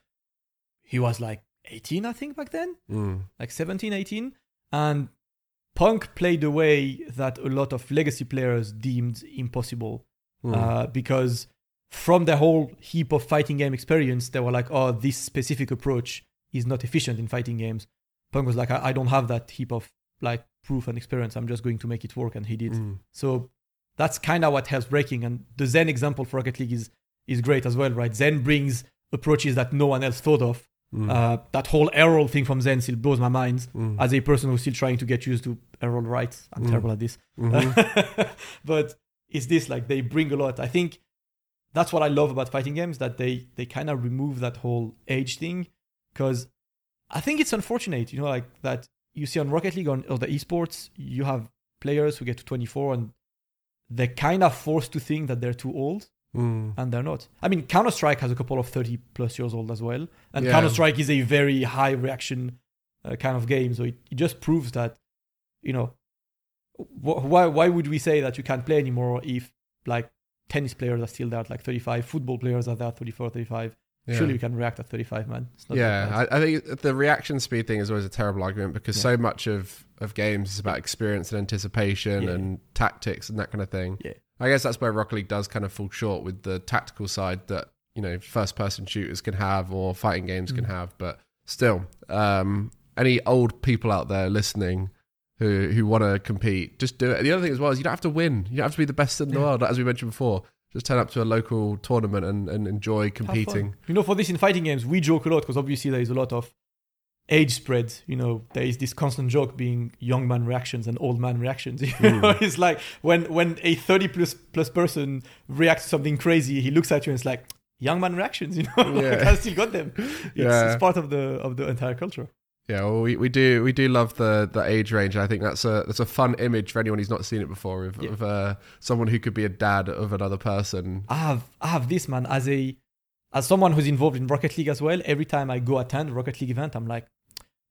he was like eighteen, I think, back then. Mm. Like seventeen, eighteen. And Punk played a way that a lot of legacy players deemed impossible mm. uh, because from the whole heap of fighting game experience, they were like, oh, this specific approach is not efficient in fighting games. Punk was like, I, I don't have that heap of like proof and experience. I'm just going to make it work. And he did. Mm. So that's kind of what helps breaking. And the Zen example for Rocket League is, is great as well, right? Zen brings approaches that no one else thought of. Mm. Uh, that whole air thing from Zen still blows my mind mm. as a person who's still trying to get used to air roll right. I'm mm. terrible at this. Mm-hmm. But it's this, like, they bring a lot. I think that's what I love about fighting games, that they, they kind of remove that whole age thing. Because I think it's unfortunate, you know, like that you see on Rocket League on, or the esports, you have players who get to twenty-four and they're kind of forced to think that they're too old. Mm. And they're not. I mean, Counter-Strike has a couple of thirty plus years old as well. And yeah. Counter-Strike is a very high reaction uh, kind of game. So it, it just proves that, you know, wh- why why would we say that you can't play anymore if like tennis players are still there at like thirty-five, football players are there at thirty-four, thirty-five. Yeah. Surely we can react at thirty-five, man. It's not yeah, I, I think the reaction speed thing is always a terrible argument because yeah. so much of, of games is about experience and anticipation yeah. and tactics and that kind of thing. Yeah. I guess that's where Rocket League does kind of fall short with the tactical side that, you know, first-person shooters can have or fighting games mm. can have. But still, um, any old people out there listening who who want to compete, just do it. The other thing as well is you don't have to win. You don't have to be the best in the yeah. world, as we mentioned before. Just turn up to a local tournament and, and enjoy competing. You know, for this in fighting games, we joke a lot because obviously there is a lot of age spread. You know, there is this constant joke being young man reactions and old man reactions. You mm. know, it's like when when a thirty plus plus person reacts to something crazy, he looks at you and it's like young man reactions. You know, yeah. I still got them. It's, yeah. it's part of the of the entire culture. Yeah, well, we, we do we do love the, the age range. I think that's a that's a fun image for anyone who's not seen it before of, yeah. of uh, someone who could be a dad of another person. I have I have this, man, as a as someone who's involved in Rocket League as well. Every time I go attend a Rocket League event, I'm like,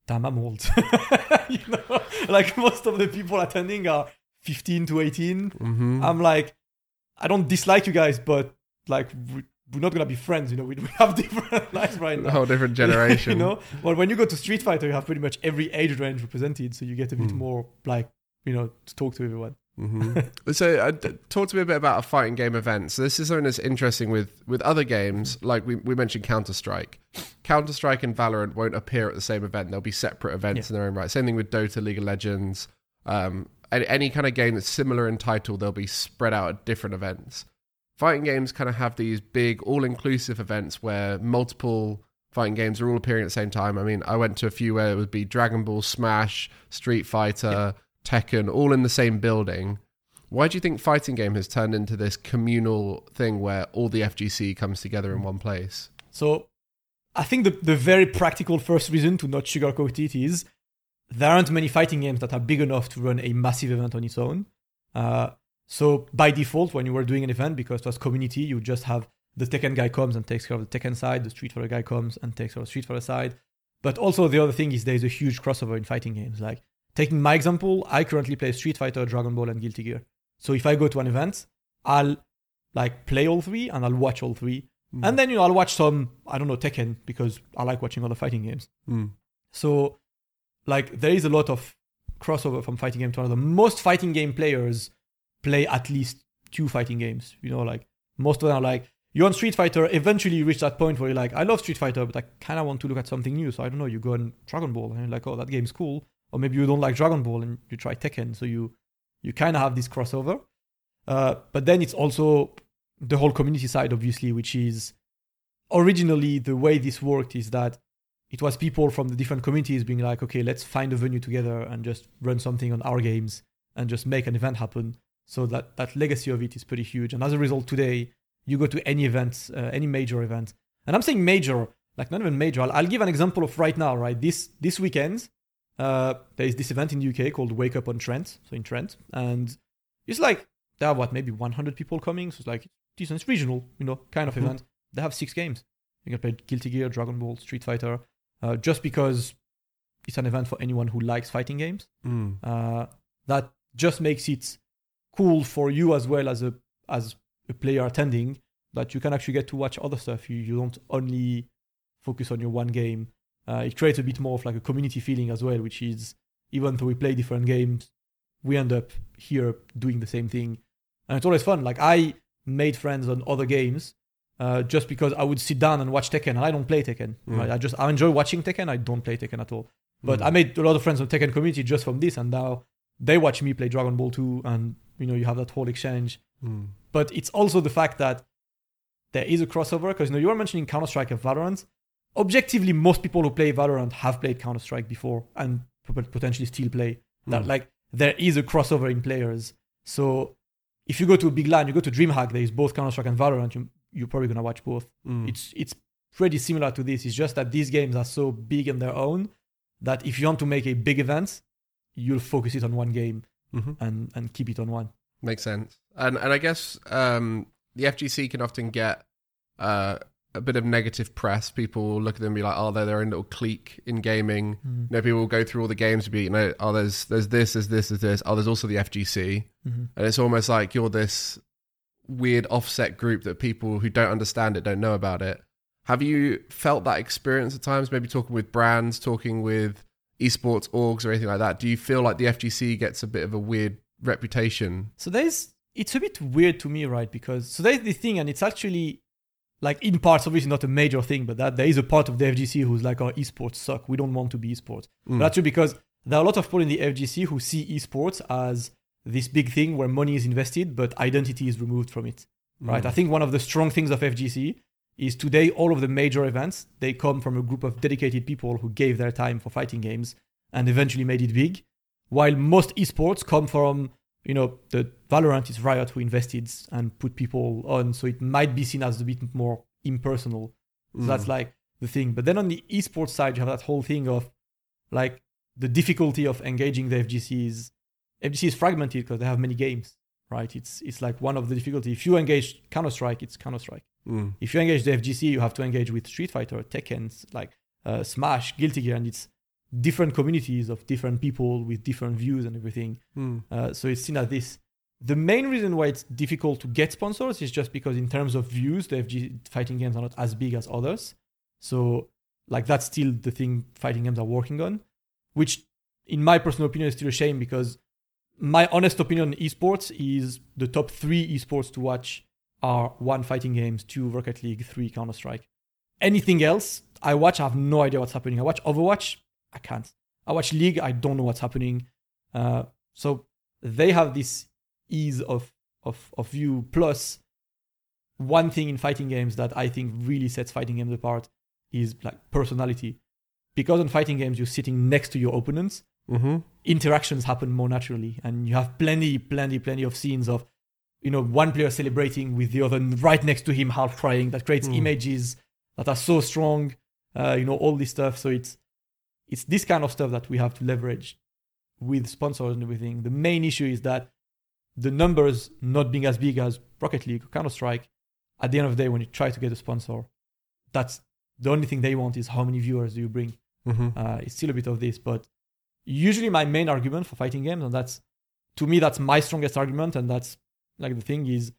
damn, I'm old. You know, like most of the people attending are fifteen to eighteen. Mm-hmm. I'm like, I don't dislike you guys, but like we, we're not gonna be friends. You know, we, we have different lives right now. A whole different generation. You know, but when you go to Street Fighter, you have pretty much every age range represented, so you get a bit Mm. more like, you know, to talk to everyone. Mm-hmm. So, uh, d- talk to me a bit about a fighting game event. So, this is something that's interesting with, with other games. Like we, we mentioned Counter Strike. Counter Strike and Valorant won't appear at the same event. They'll be separate events Yeah. in their own right. Same thing with Dota, League of Legends. Um, any, any kind of game that's similar in title, they'll be spread out at different events. Fighting games kind of have these big, all-inclusive events where multiple fighting games are all appearing at the same time. I mean, I went to a few where it would be Dragon Ball, Smash, Street Fighter, Yeah. Tekken, all in the same building. Why do you think fighting game has turned into this communal thing where all the F G C comes together in one place? So I think the, the very practical first reason, to not sugarcoat it, is there aren't many fighting games that are big enough to run a massive event on its own. Uh, so by default, when you were doing an event, because it was community, you just have the Tekken guy comes and takes care of the Tekken side, the Street Fighter guy comes and takes care of the Street Fighter side. But also the other thing is there's a huge crossover in fighting games. Like taking my example, I currently play Street Fighter, Dragon Ball, and Guilty Gear. So if I go to an event, I'll like play all three and I'll watch all three. Mm. And then, you know, I'll watch some, I don't know, Tekken, because I like watching other fighting games. Mm. So like there is a lot of crossover from fighting game to another. Most fighting game players play at least two fighting games. You know, like most of them are like, you're on Street Fighter, eventually you reach that point where you're like, I love Street Fighter, but I kind of want to look at something new. So I don't know, you go on Dragon Ball and you're like, oh, that game's cool. Or maybe you don't like Dragon Ball and you try Tekken. So you you kind of have this crossover. Uh, but then it's also the whole community side, obviously, which is originally the way this worked is that it was people from the different communities being like, okay, let's find a venue together and just run something on our games and just make an event happen. So that, that legacy of it is pretty huge. And as a result, today, you go to any event, uh, any major event. And I'm saying major, like not even major. I'll, I'll give an example of right now, right? This this weekend, uh, there is this event in the U K called Wake Up on Trent, so in Trent. And it's like, there are what, maybe one hundred people coming. So it's like, decent, it's regional, you know, kind of mm-hmm. event. They have six games. You can play Guilty Gear, Dragon Ball, Street Fighter, uh, just because it's an event for anyone who likes fighting games. Mm. Uh, that just makes it cool for you as well as a as a player attending, that you can actually get to watch other stuff. You you don't only focus on your one game. Uh, it creates a bit more of like a community feeling as well, which is, even though we play different games, we end up here doing the same thing. And it's always fun. Like I made friends on other games uh, just because I would sit down and watch Tekken, and I don't play Tekken. Mm. Right? I just I enjoy watching Tekken. I don't play Tekken at all. But Mm. I made a lot of friends on Tekken community just from this, and now they watch me play Dragon Ball two, and you know you have that whole exchange. Mm. But it's also the fact that there is a crossover, because you know you were mentioning Counter-Strike and Valorant. Objectively, most people who play Valorant have played Counter-Strike before and potentially still play. Mm. That like there is a crossover in players. So if you go to a big LAN, you go to DreamHack, there is both Counter-Strike and Valorant. You, you're probably gonna watch both. Mm. It's it's pretty similar to this. It's just that these games are so big on their own that if you want to make a big event, you'll focus it on one game mm-hmm. and and keep it on one. Makes sense. And and I guess um, the F G C can often get uh, a bit of negative press. People look at them and be like, oh, they're their own little clique in gaming. Mm-hmm. You know, people will go through all the games and be, you know, oh, there's there's this, there's this, there's this. Oh, there's also the F G C. Mm-hmm. And it's almost like you're this weird offset group that people who don't understand it don't know about it. Have you felt that experience at times? Maybe talking with brands, talking with esports orgs or anything like that. Do you feel like the F G C gets a bit of a weird reputation? So there's, it's a bit weird to me, right? Because, so there's the thing, and it's actually, like in parts, obviously not a major thing, but that there is a part of the F G C who's like, oh, esports suck. We don't want to be esports. Mm. But actually because there are a lot of people in the F G C who see esports as this big thing where money is invested, but identity is removed from it, right? Mm. I think one of the strong things of F G C is today all of the major events, they come from a group of dedicated people who gave their time for fighting games and eventually made it big. While most esports come from, you know, the Valorant is Riot who invested and put people on, so it might be seen as a bit more impersonal. So Mm. that's like the thing. But then on the esports side, you have that whole thing of like the difficulty of engaging the F G C is, F G C is fragmented because they have many games, right? It's it's like one of the difficulty. If you engage Counter-Strike, it's Counter-Strike. Mm. If you engage the F G C, you have to engage with Street Fighter, Tekken, like uh, Smash, Guilty Gear, and it's different communities of different people with different views and everything. Mm. Uh, so it's seen as this. The main reason why it's difficult to get sponsors is just because in terms of views, the F G fighting games are not as big as others. So like that's still the thing fighting games are working on, which in my personal opinion is still a shame, because my honest opinion on esports is the top three esports to watch are one, fighting games, two, Rocket League, three, Counter-Strike. Anything else I watch, I have no idea what's happening. I watch Overwatch, I can't. I watch League, I don't know what's happening. Uh, so they have this ease of, of, of view. Plus, one thing in fighting games that I think really sets fighting games apart is like personality. Because in fighting games, you're sitting next to your opponents, mm-hmm. interactions happen more naturally. And you have plenty, plenty, plenty of scenes of, you know, one player celebrating with the other right next to him, half crying. That creates mm. images that are so strong, uh, you know, all this stuff. So it's it's this kind of stuff that we have to leverage with sponsors and everything. The main issue is that the numbers not being as big as Rocket League or Counter-Strike, at the end of the day, when you try to get a sponsor, that's the only thing they want is how many viewers do you bring. Mm-hmm. Uh, it's still a bit of this, but usually my main argument for fighting games, and that's, to me, that's my strongest argument, and that's like the thing is,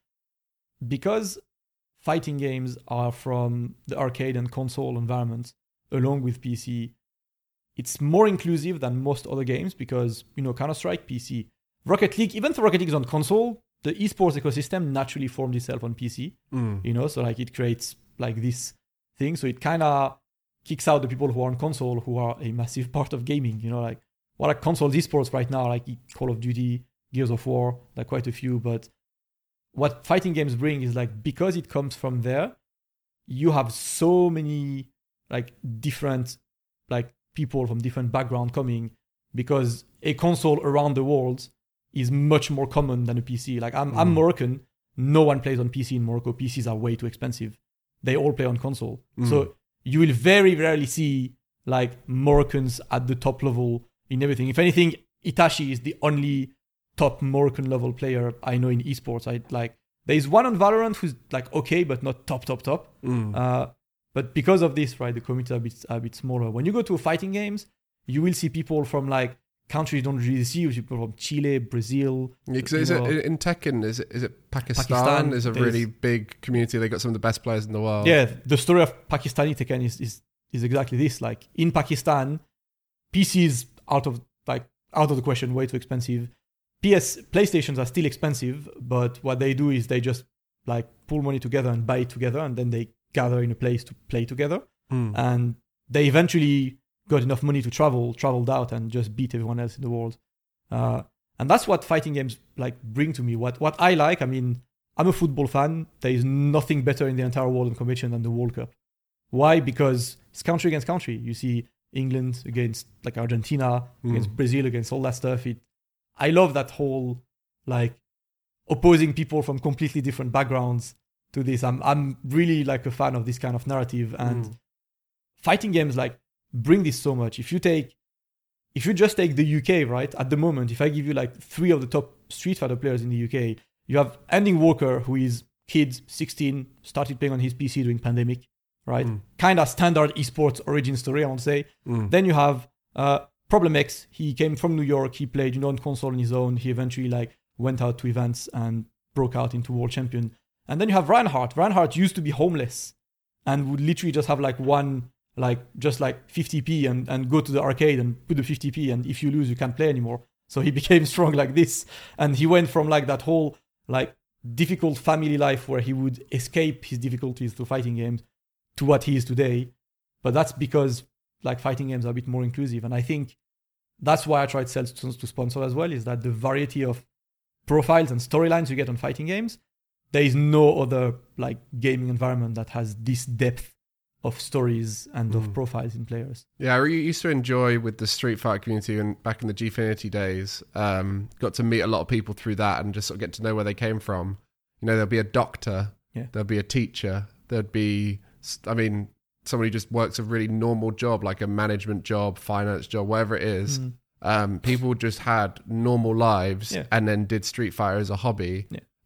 because fighting games are from the arcade and console environments, along with P C, it's more inclusive than most other games because, you know, Counter-Strike, P C. Rocket League, even though Rocket League is on console, the esports ecosystem naturally formed itself on P C, mm. you know, so like it creates like this thing. So it kind of kicks out the people who are on console who are a massive part of gaming, you know, like what are console esports right now, like Call of Duty, Gears of War, like quite a few, but what fighting games bring is like, because it comes from there, you have so many like different like people from different background coming, because a console around the world is much more common than a P C. Like I'm, mm. I'm Moroccan. No one plays on P C in Morocco. P Cs are way too expensive. They all play on console. Mm. So you will very rarely see like Moroccans at the top level in everything. If anything, Itachi is the only top Moroccan level player I know in esports. I like there's one on Valorant who's like okay, but not top, top, top. Mm. Uh, but because of this, right, the community are a bit, are a bit smaller. When you go to fighting games, you will see people from like countries you don't really see, people from Chile, Brazil. Yeah, is it, in Tekken, is it, is it Pakistan? Pakistan is a really big community. They got some of the best players in the world. Yeah, the story of Pakistani Tekken is, is is exactly this. Like in Pakistan, P Cs out of like out of the question, way too expensive. P S PlayStations are still expensive, but what they do is they just like pull money together and buy it together, and then they gather in a place to play together. Mm. And they eventually got enough money to travel, traveled out, and just beat everyone else in the world. Uh, and that's what fighting games like bring to me. What what I like, I mean, I'm a football fan. There is nothing better in the entire world in competition than the World Cup. Why? Because it's country against country. You see England against like Argentina, mm. against Brazil, against all that stuff. It, I love that whole like opposing people from completely different backgrounds to this. I'm I'm really like a fan of this kind of narrative, and mm. fighting games like bring this so much. If you take, if you just take the U K, right, at the moment, if I give you like three of the top Street Fighter players in the U K, you have Ending Walker, who is kid, sixteen, started playing on his P C during pandemic, right? Mm. Kind of standard esports origin story, I want to say. Mm. Then you have uh, Problem X. He came from New York. He played, you know, on console on his own. He eventually like went out to events and broke out into world champion. And then you have Reinhardt. Reinhardt used to be homeless and would literally just have like one, like just like fifty p and, and go to the arcade and put the fifty p. And if you lose, you can't play anymore. So he became strong like this. And he went from like that whole like difficult family life where he would escape his difficulties through fighting games to what he is today. But that's because like fighting games are a bit more inclusive. And I think that's why I tried to sell to, to sponsor as well, is that the variety of profiles and storylines you get on fighting games, there is no other like gaming environment that has this depth of stories and mm. of profiles in players. Yeah, I really used to enjoy with the Street Fighter community and back in the Gfinity days, um, got to meet a lot of people through that and just sort of get to know where they came from. You know, there'll be a doctor, yeah. there'll be a teacher, there'd be, I mean, somebody who just works a really normal job, like a management job, finance job, whatever it is. Mm. Um, people just had normal lives yeah. and then did Street Fighter as a hobby. Yeah.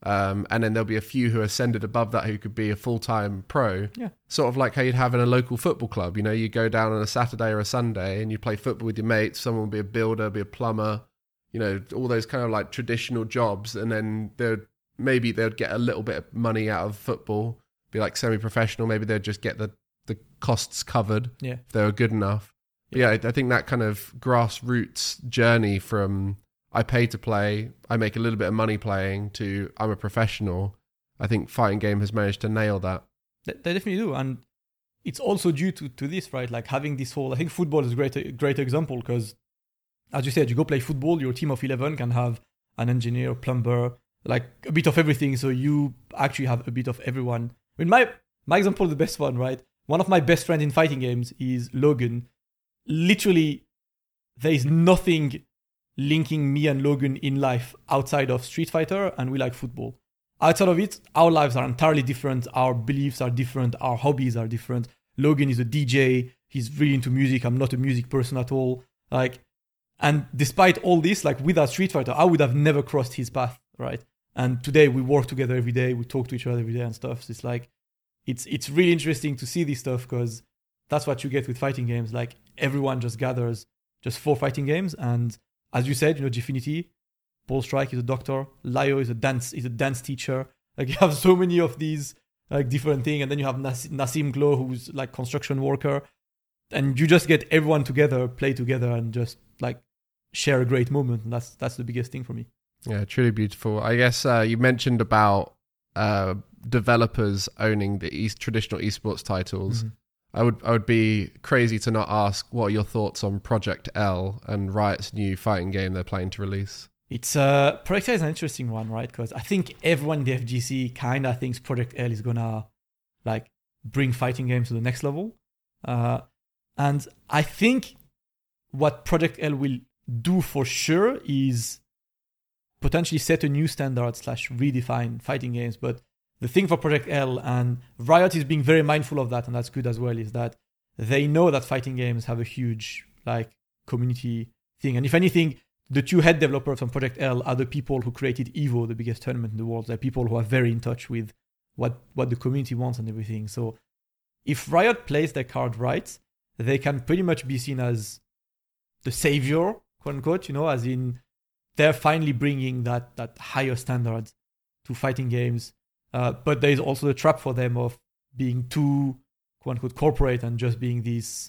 Um, and then there'll be a few who ascended above that who could be a full-time pro. Yeah. Sort of like how you'd have in a local football club. You know, you go down on a Saturday or a Sunday and you play football with your mates. Someone will be a builder, be a plumber, you know, all those kind of like traditional jobs. And then they'd, maybe they'd get a little bit of money out of football, be like semi-professional. Maybe they'd just get the, the costs covered Yeah. if they were good enough. But yeah, I think that kind of grassroots journey from I pay to play, I make a little bit of money playing, to I'm a professional, I think Fighting Game has managed to nail that. They, they definitely do. And it's also due to, to this, right? Like having this whole, I think football is a great, great example because, as you said, you go play football, your team of eleven can have an engineer, plumber, like a bit of everything. So you actually have a bit of everyone. I mean, my, my example is the best one, right? One of my best friends in fighting games is Logan. Literally, there is nothing linking me and Logan in life outside of Street Fighter, and we like football. Outside of it, our lives are entirely different. Our beliefs are different. Our hobbies are different. Logan is a D J. He's really into music. I'm not a music person at all. Like, and despite all this, like without Street Fighter, I would have never crossed his path, right? And today we work together every day. We talk to each other every day and stuff. So it's like, it's it's really interesting to see this stuff because that's what you get with fighting games. Like everyone just gathers just for fighting games. And as you said, you know, Gfinity, Paul Strike is a doctor, Lyo is a dance is a dance teacher. Like you have so many of these like different things, and then you have Nas- Nassim Glow, who's like construction worker, and you just get everyone together, play together, and just like share a great moment. And that's that's the biggest thing for me. Yeah, truly beautiful. I guess uh, you mentioned about uh, developers owning the East traditional esports titles. Mm-hmm. I would I would be crazy to not ask what are your thoughts on Project L and Riot's new fighting game they're planning to release. It's uh Project L is an interesting one, right? Because I think everyone in the F G C kind of thinks Project L is gonna like bring fighting games to the next level, uh, and I think what Project L will do for sure is potentially set a new standard slash redefine fighting games. But the thing for Project L, and Riot is being very mindful of that, and that's good as well, is that they know that fighting games have a huge like community thing. And if anything, the two head developers from Project L are the people who created EVO, the biggest tournament in the world. They're people who are very in touch with what, what the community wants and everything. So if Riot plays their card right, they can pretty much be seen as the savior, quote unquote, you know, as in they're finally bringing that that higher standard to fighting games. Uh, but there is also the trap for them of being too, quote unquote, corporate and just being these,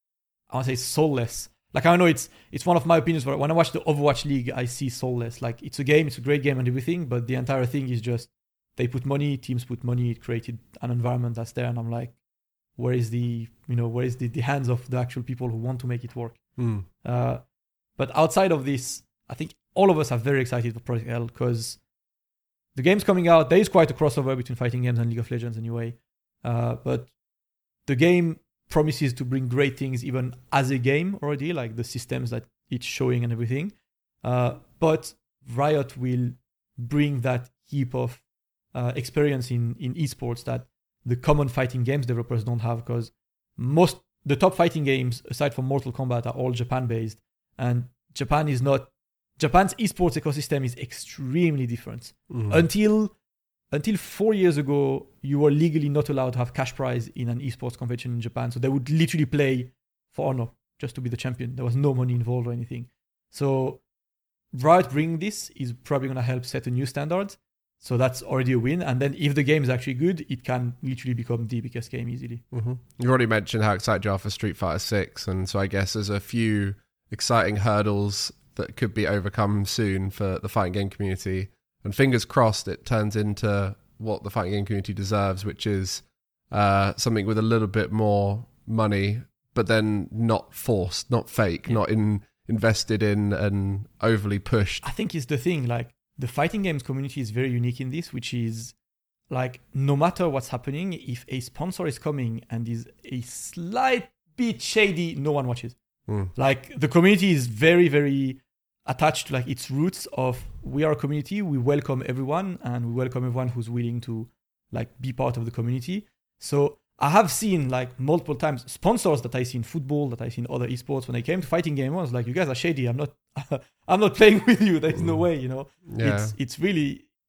I want to say, soulless. Like, I know it's it's one of my opinions, but when I watch the Overwatch League, I see soulless. Like, it's a game, it's a great game and everything, but the entire thing is just, they put money, teams put money, it created an environment that's there, and I'm like, where is the, you know, where is the, the hands of the actual people who want to make it work? Mm. Uh, but outside of this, I think all of us are very excited for Project L because the game's coming out. There is quite a crossover between fighting games and League of Legends anyway. Uh, but the game promises to bring great things even as a game already, like the systems that it's showing and everything. Uh, but Riot will bring that heap of uh, experience in, in esports that the common fighting games developers don't have, because most the top fighting games, aside from Mortal Kombat, are all Japan-based. And Japan is not... Japan's esports ecosystem is extremely different. Mm-hmm. Until until four years ago, you were legally not allowed to have cash prize in an esports competition in Japan. So they would literally play for honor just to be the champion. There was no money involved or anything. So Riot bringing this is probably going to help set a new standard. So that's already a win. And then if the game is actually good, it can literally become the biggest game easily. Mm-hmm. You already mentioned how excited you are for Street Fighter six. And so I guess there's a few exciting hurdles that could be overcome soon for the fighting game community. And fingers crossed it turns into what the fighting game community deserves, which is uh, something with a little bit more money, but then not forced, not fake, yeah. not in invested in and overly pushed. I think it's the thing, like, the fighting games community is very unique in this, which is like, no matter what's happening, if a sponsor is coming and is a slight bit shady, no one watches. Mm. Like, the community is very, very attached to like its roots of, we are a community, we welcome everyone, and we welcome everyone who's willing to like be part of the community. So I have seen like multiple times sponsors that I see in football, that I see in other esports, when they came to fighting game, I was like, you guys are shady. I'm not, I'm not playing with you. There's no way, you know. Yeah. It's it's really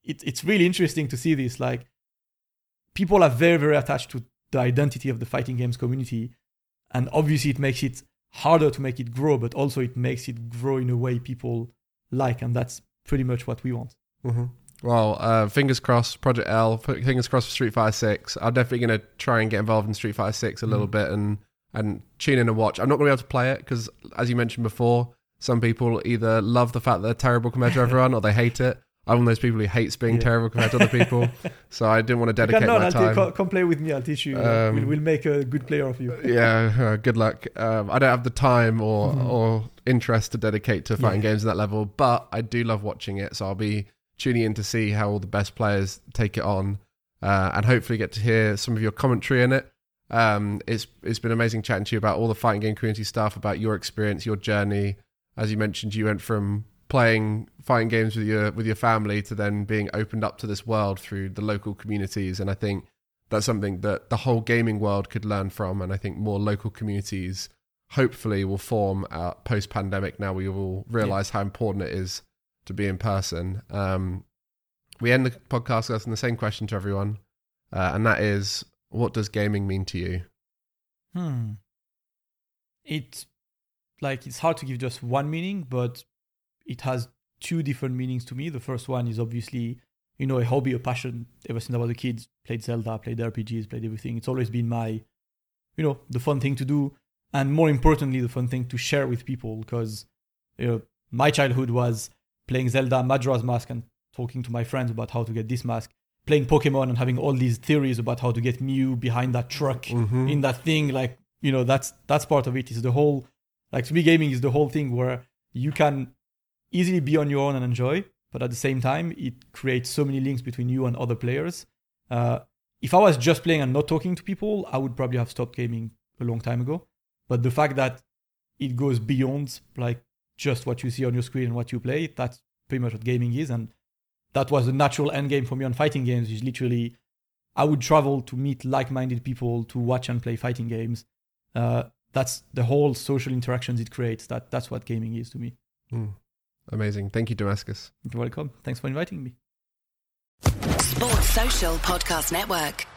it, it's really interesting to see this. Like, people are very, very attached to the identity of the fighting games community. And obviously it makes it harder to make it grow, but also it makes it grow in a way people like. And that's pretty much what we want. Mm-hmm. Well, uh, fingers crossed, Project L, fingers crossed for Street Fighter six. I'm definitely going to try and get involved in Street Fighter six a little mm. bit and, and tune in and watch. I'm not going to be able to play it because, as you mentioned before, some people either love the fact that they're terrible compared to everyone or they hate it. I'm one of those people who hates being yeah. terrible compared to other people. So I didn't want to dedicate you can, no, my I'll time. Take, come play with me, I'll teach you. Um, we'll, we'll make a good player of you. yeah, uh, good luck. Um, I don't have the time or, mm-hmm. or interest to dedicate to fighting yeah. games at that level, but I do love watching it. So I'll be tuning in to see how all the best players take it on, uh, and hopefully get to hear some of your commentary in it. Um, it's it's been amazing chatting to you about all the fighting game community stuff, about your experience, your journey. As you mentioned, you went from playing fighting games with your with your family to then being opened up to this world through the local communities, and I think that's something that the whole gaming world could learn from, and I think more local communities hopefully will form uh, post-pandemic. Now we will realise yeah. how important it is to be in person. Um, we end the podcast asking the same question to everyone, uh, and that is, what does gaming mean to you? Hmm. It's like, it's hard to give just one meaning, but it has two different meanings to me. The first one is obviously, you know, a hobby, a passion. Ever since I was a kid, played Zelda, played R P Gs, played everything. It's always been my, you know, the fun thing to do. And more importantly, the fun thing to share with people, because, you know, my childhood was playing Zelda, Majora's Mask, and talking to my friends about how to get this mask, playing Pokemon and having all these theories about how to get Mew behind that truck mm-hmm. in that thing. Like, you know, that's that's part of it. Is the whole, like, to me, gaming is the whole thing where you can easily be on your own and enjoy, but at the same time, it creates so many links between you and other players. Uh, if I was just playing and not talking to people, I would probably have stopped gaming a long time ago. But the fact that it goes beyond, like, just what you see on your screen and what you play, that's pretty much what gaming is. And that was the natural end game for me on fighting games, is literally, I would travel to meet like-minded people to watch and play fighting games. Uh, that's the whole social interactions it creates. That That's what gaming is to me. Mm. Amazing. Thank you, Damascus. You're welcome. Thanks for inviting me. Sports Social Podcast Network.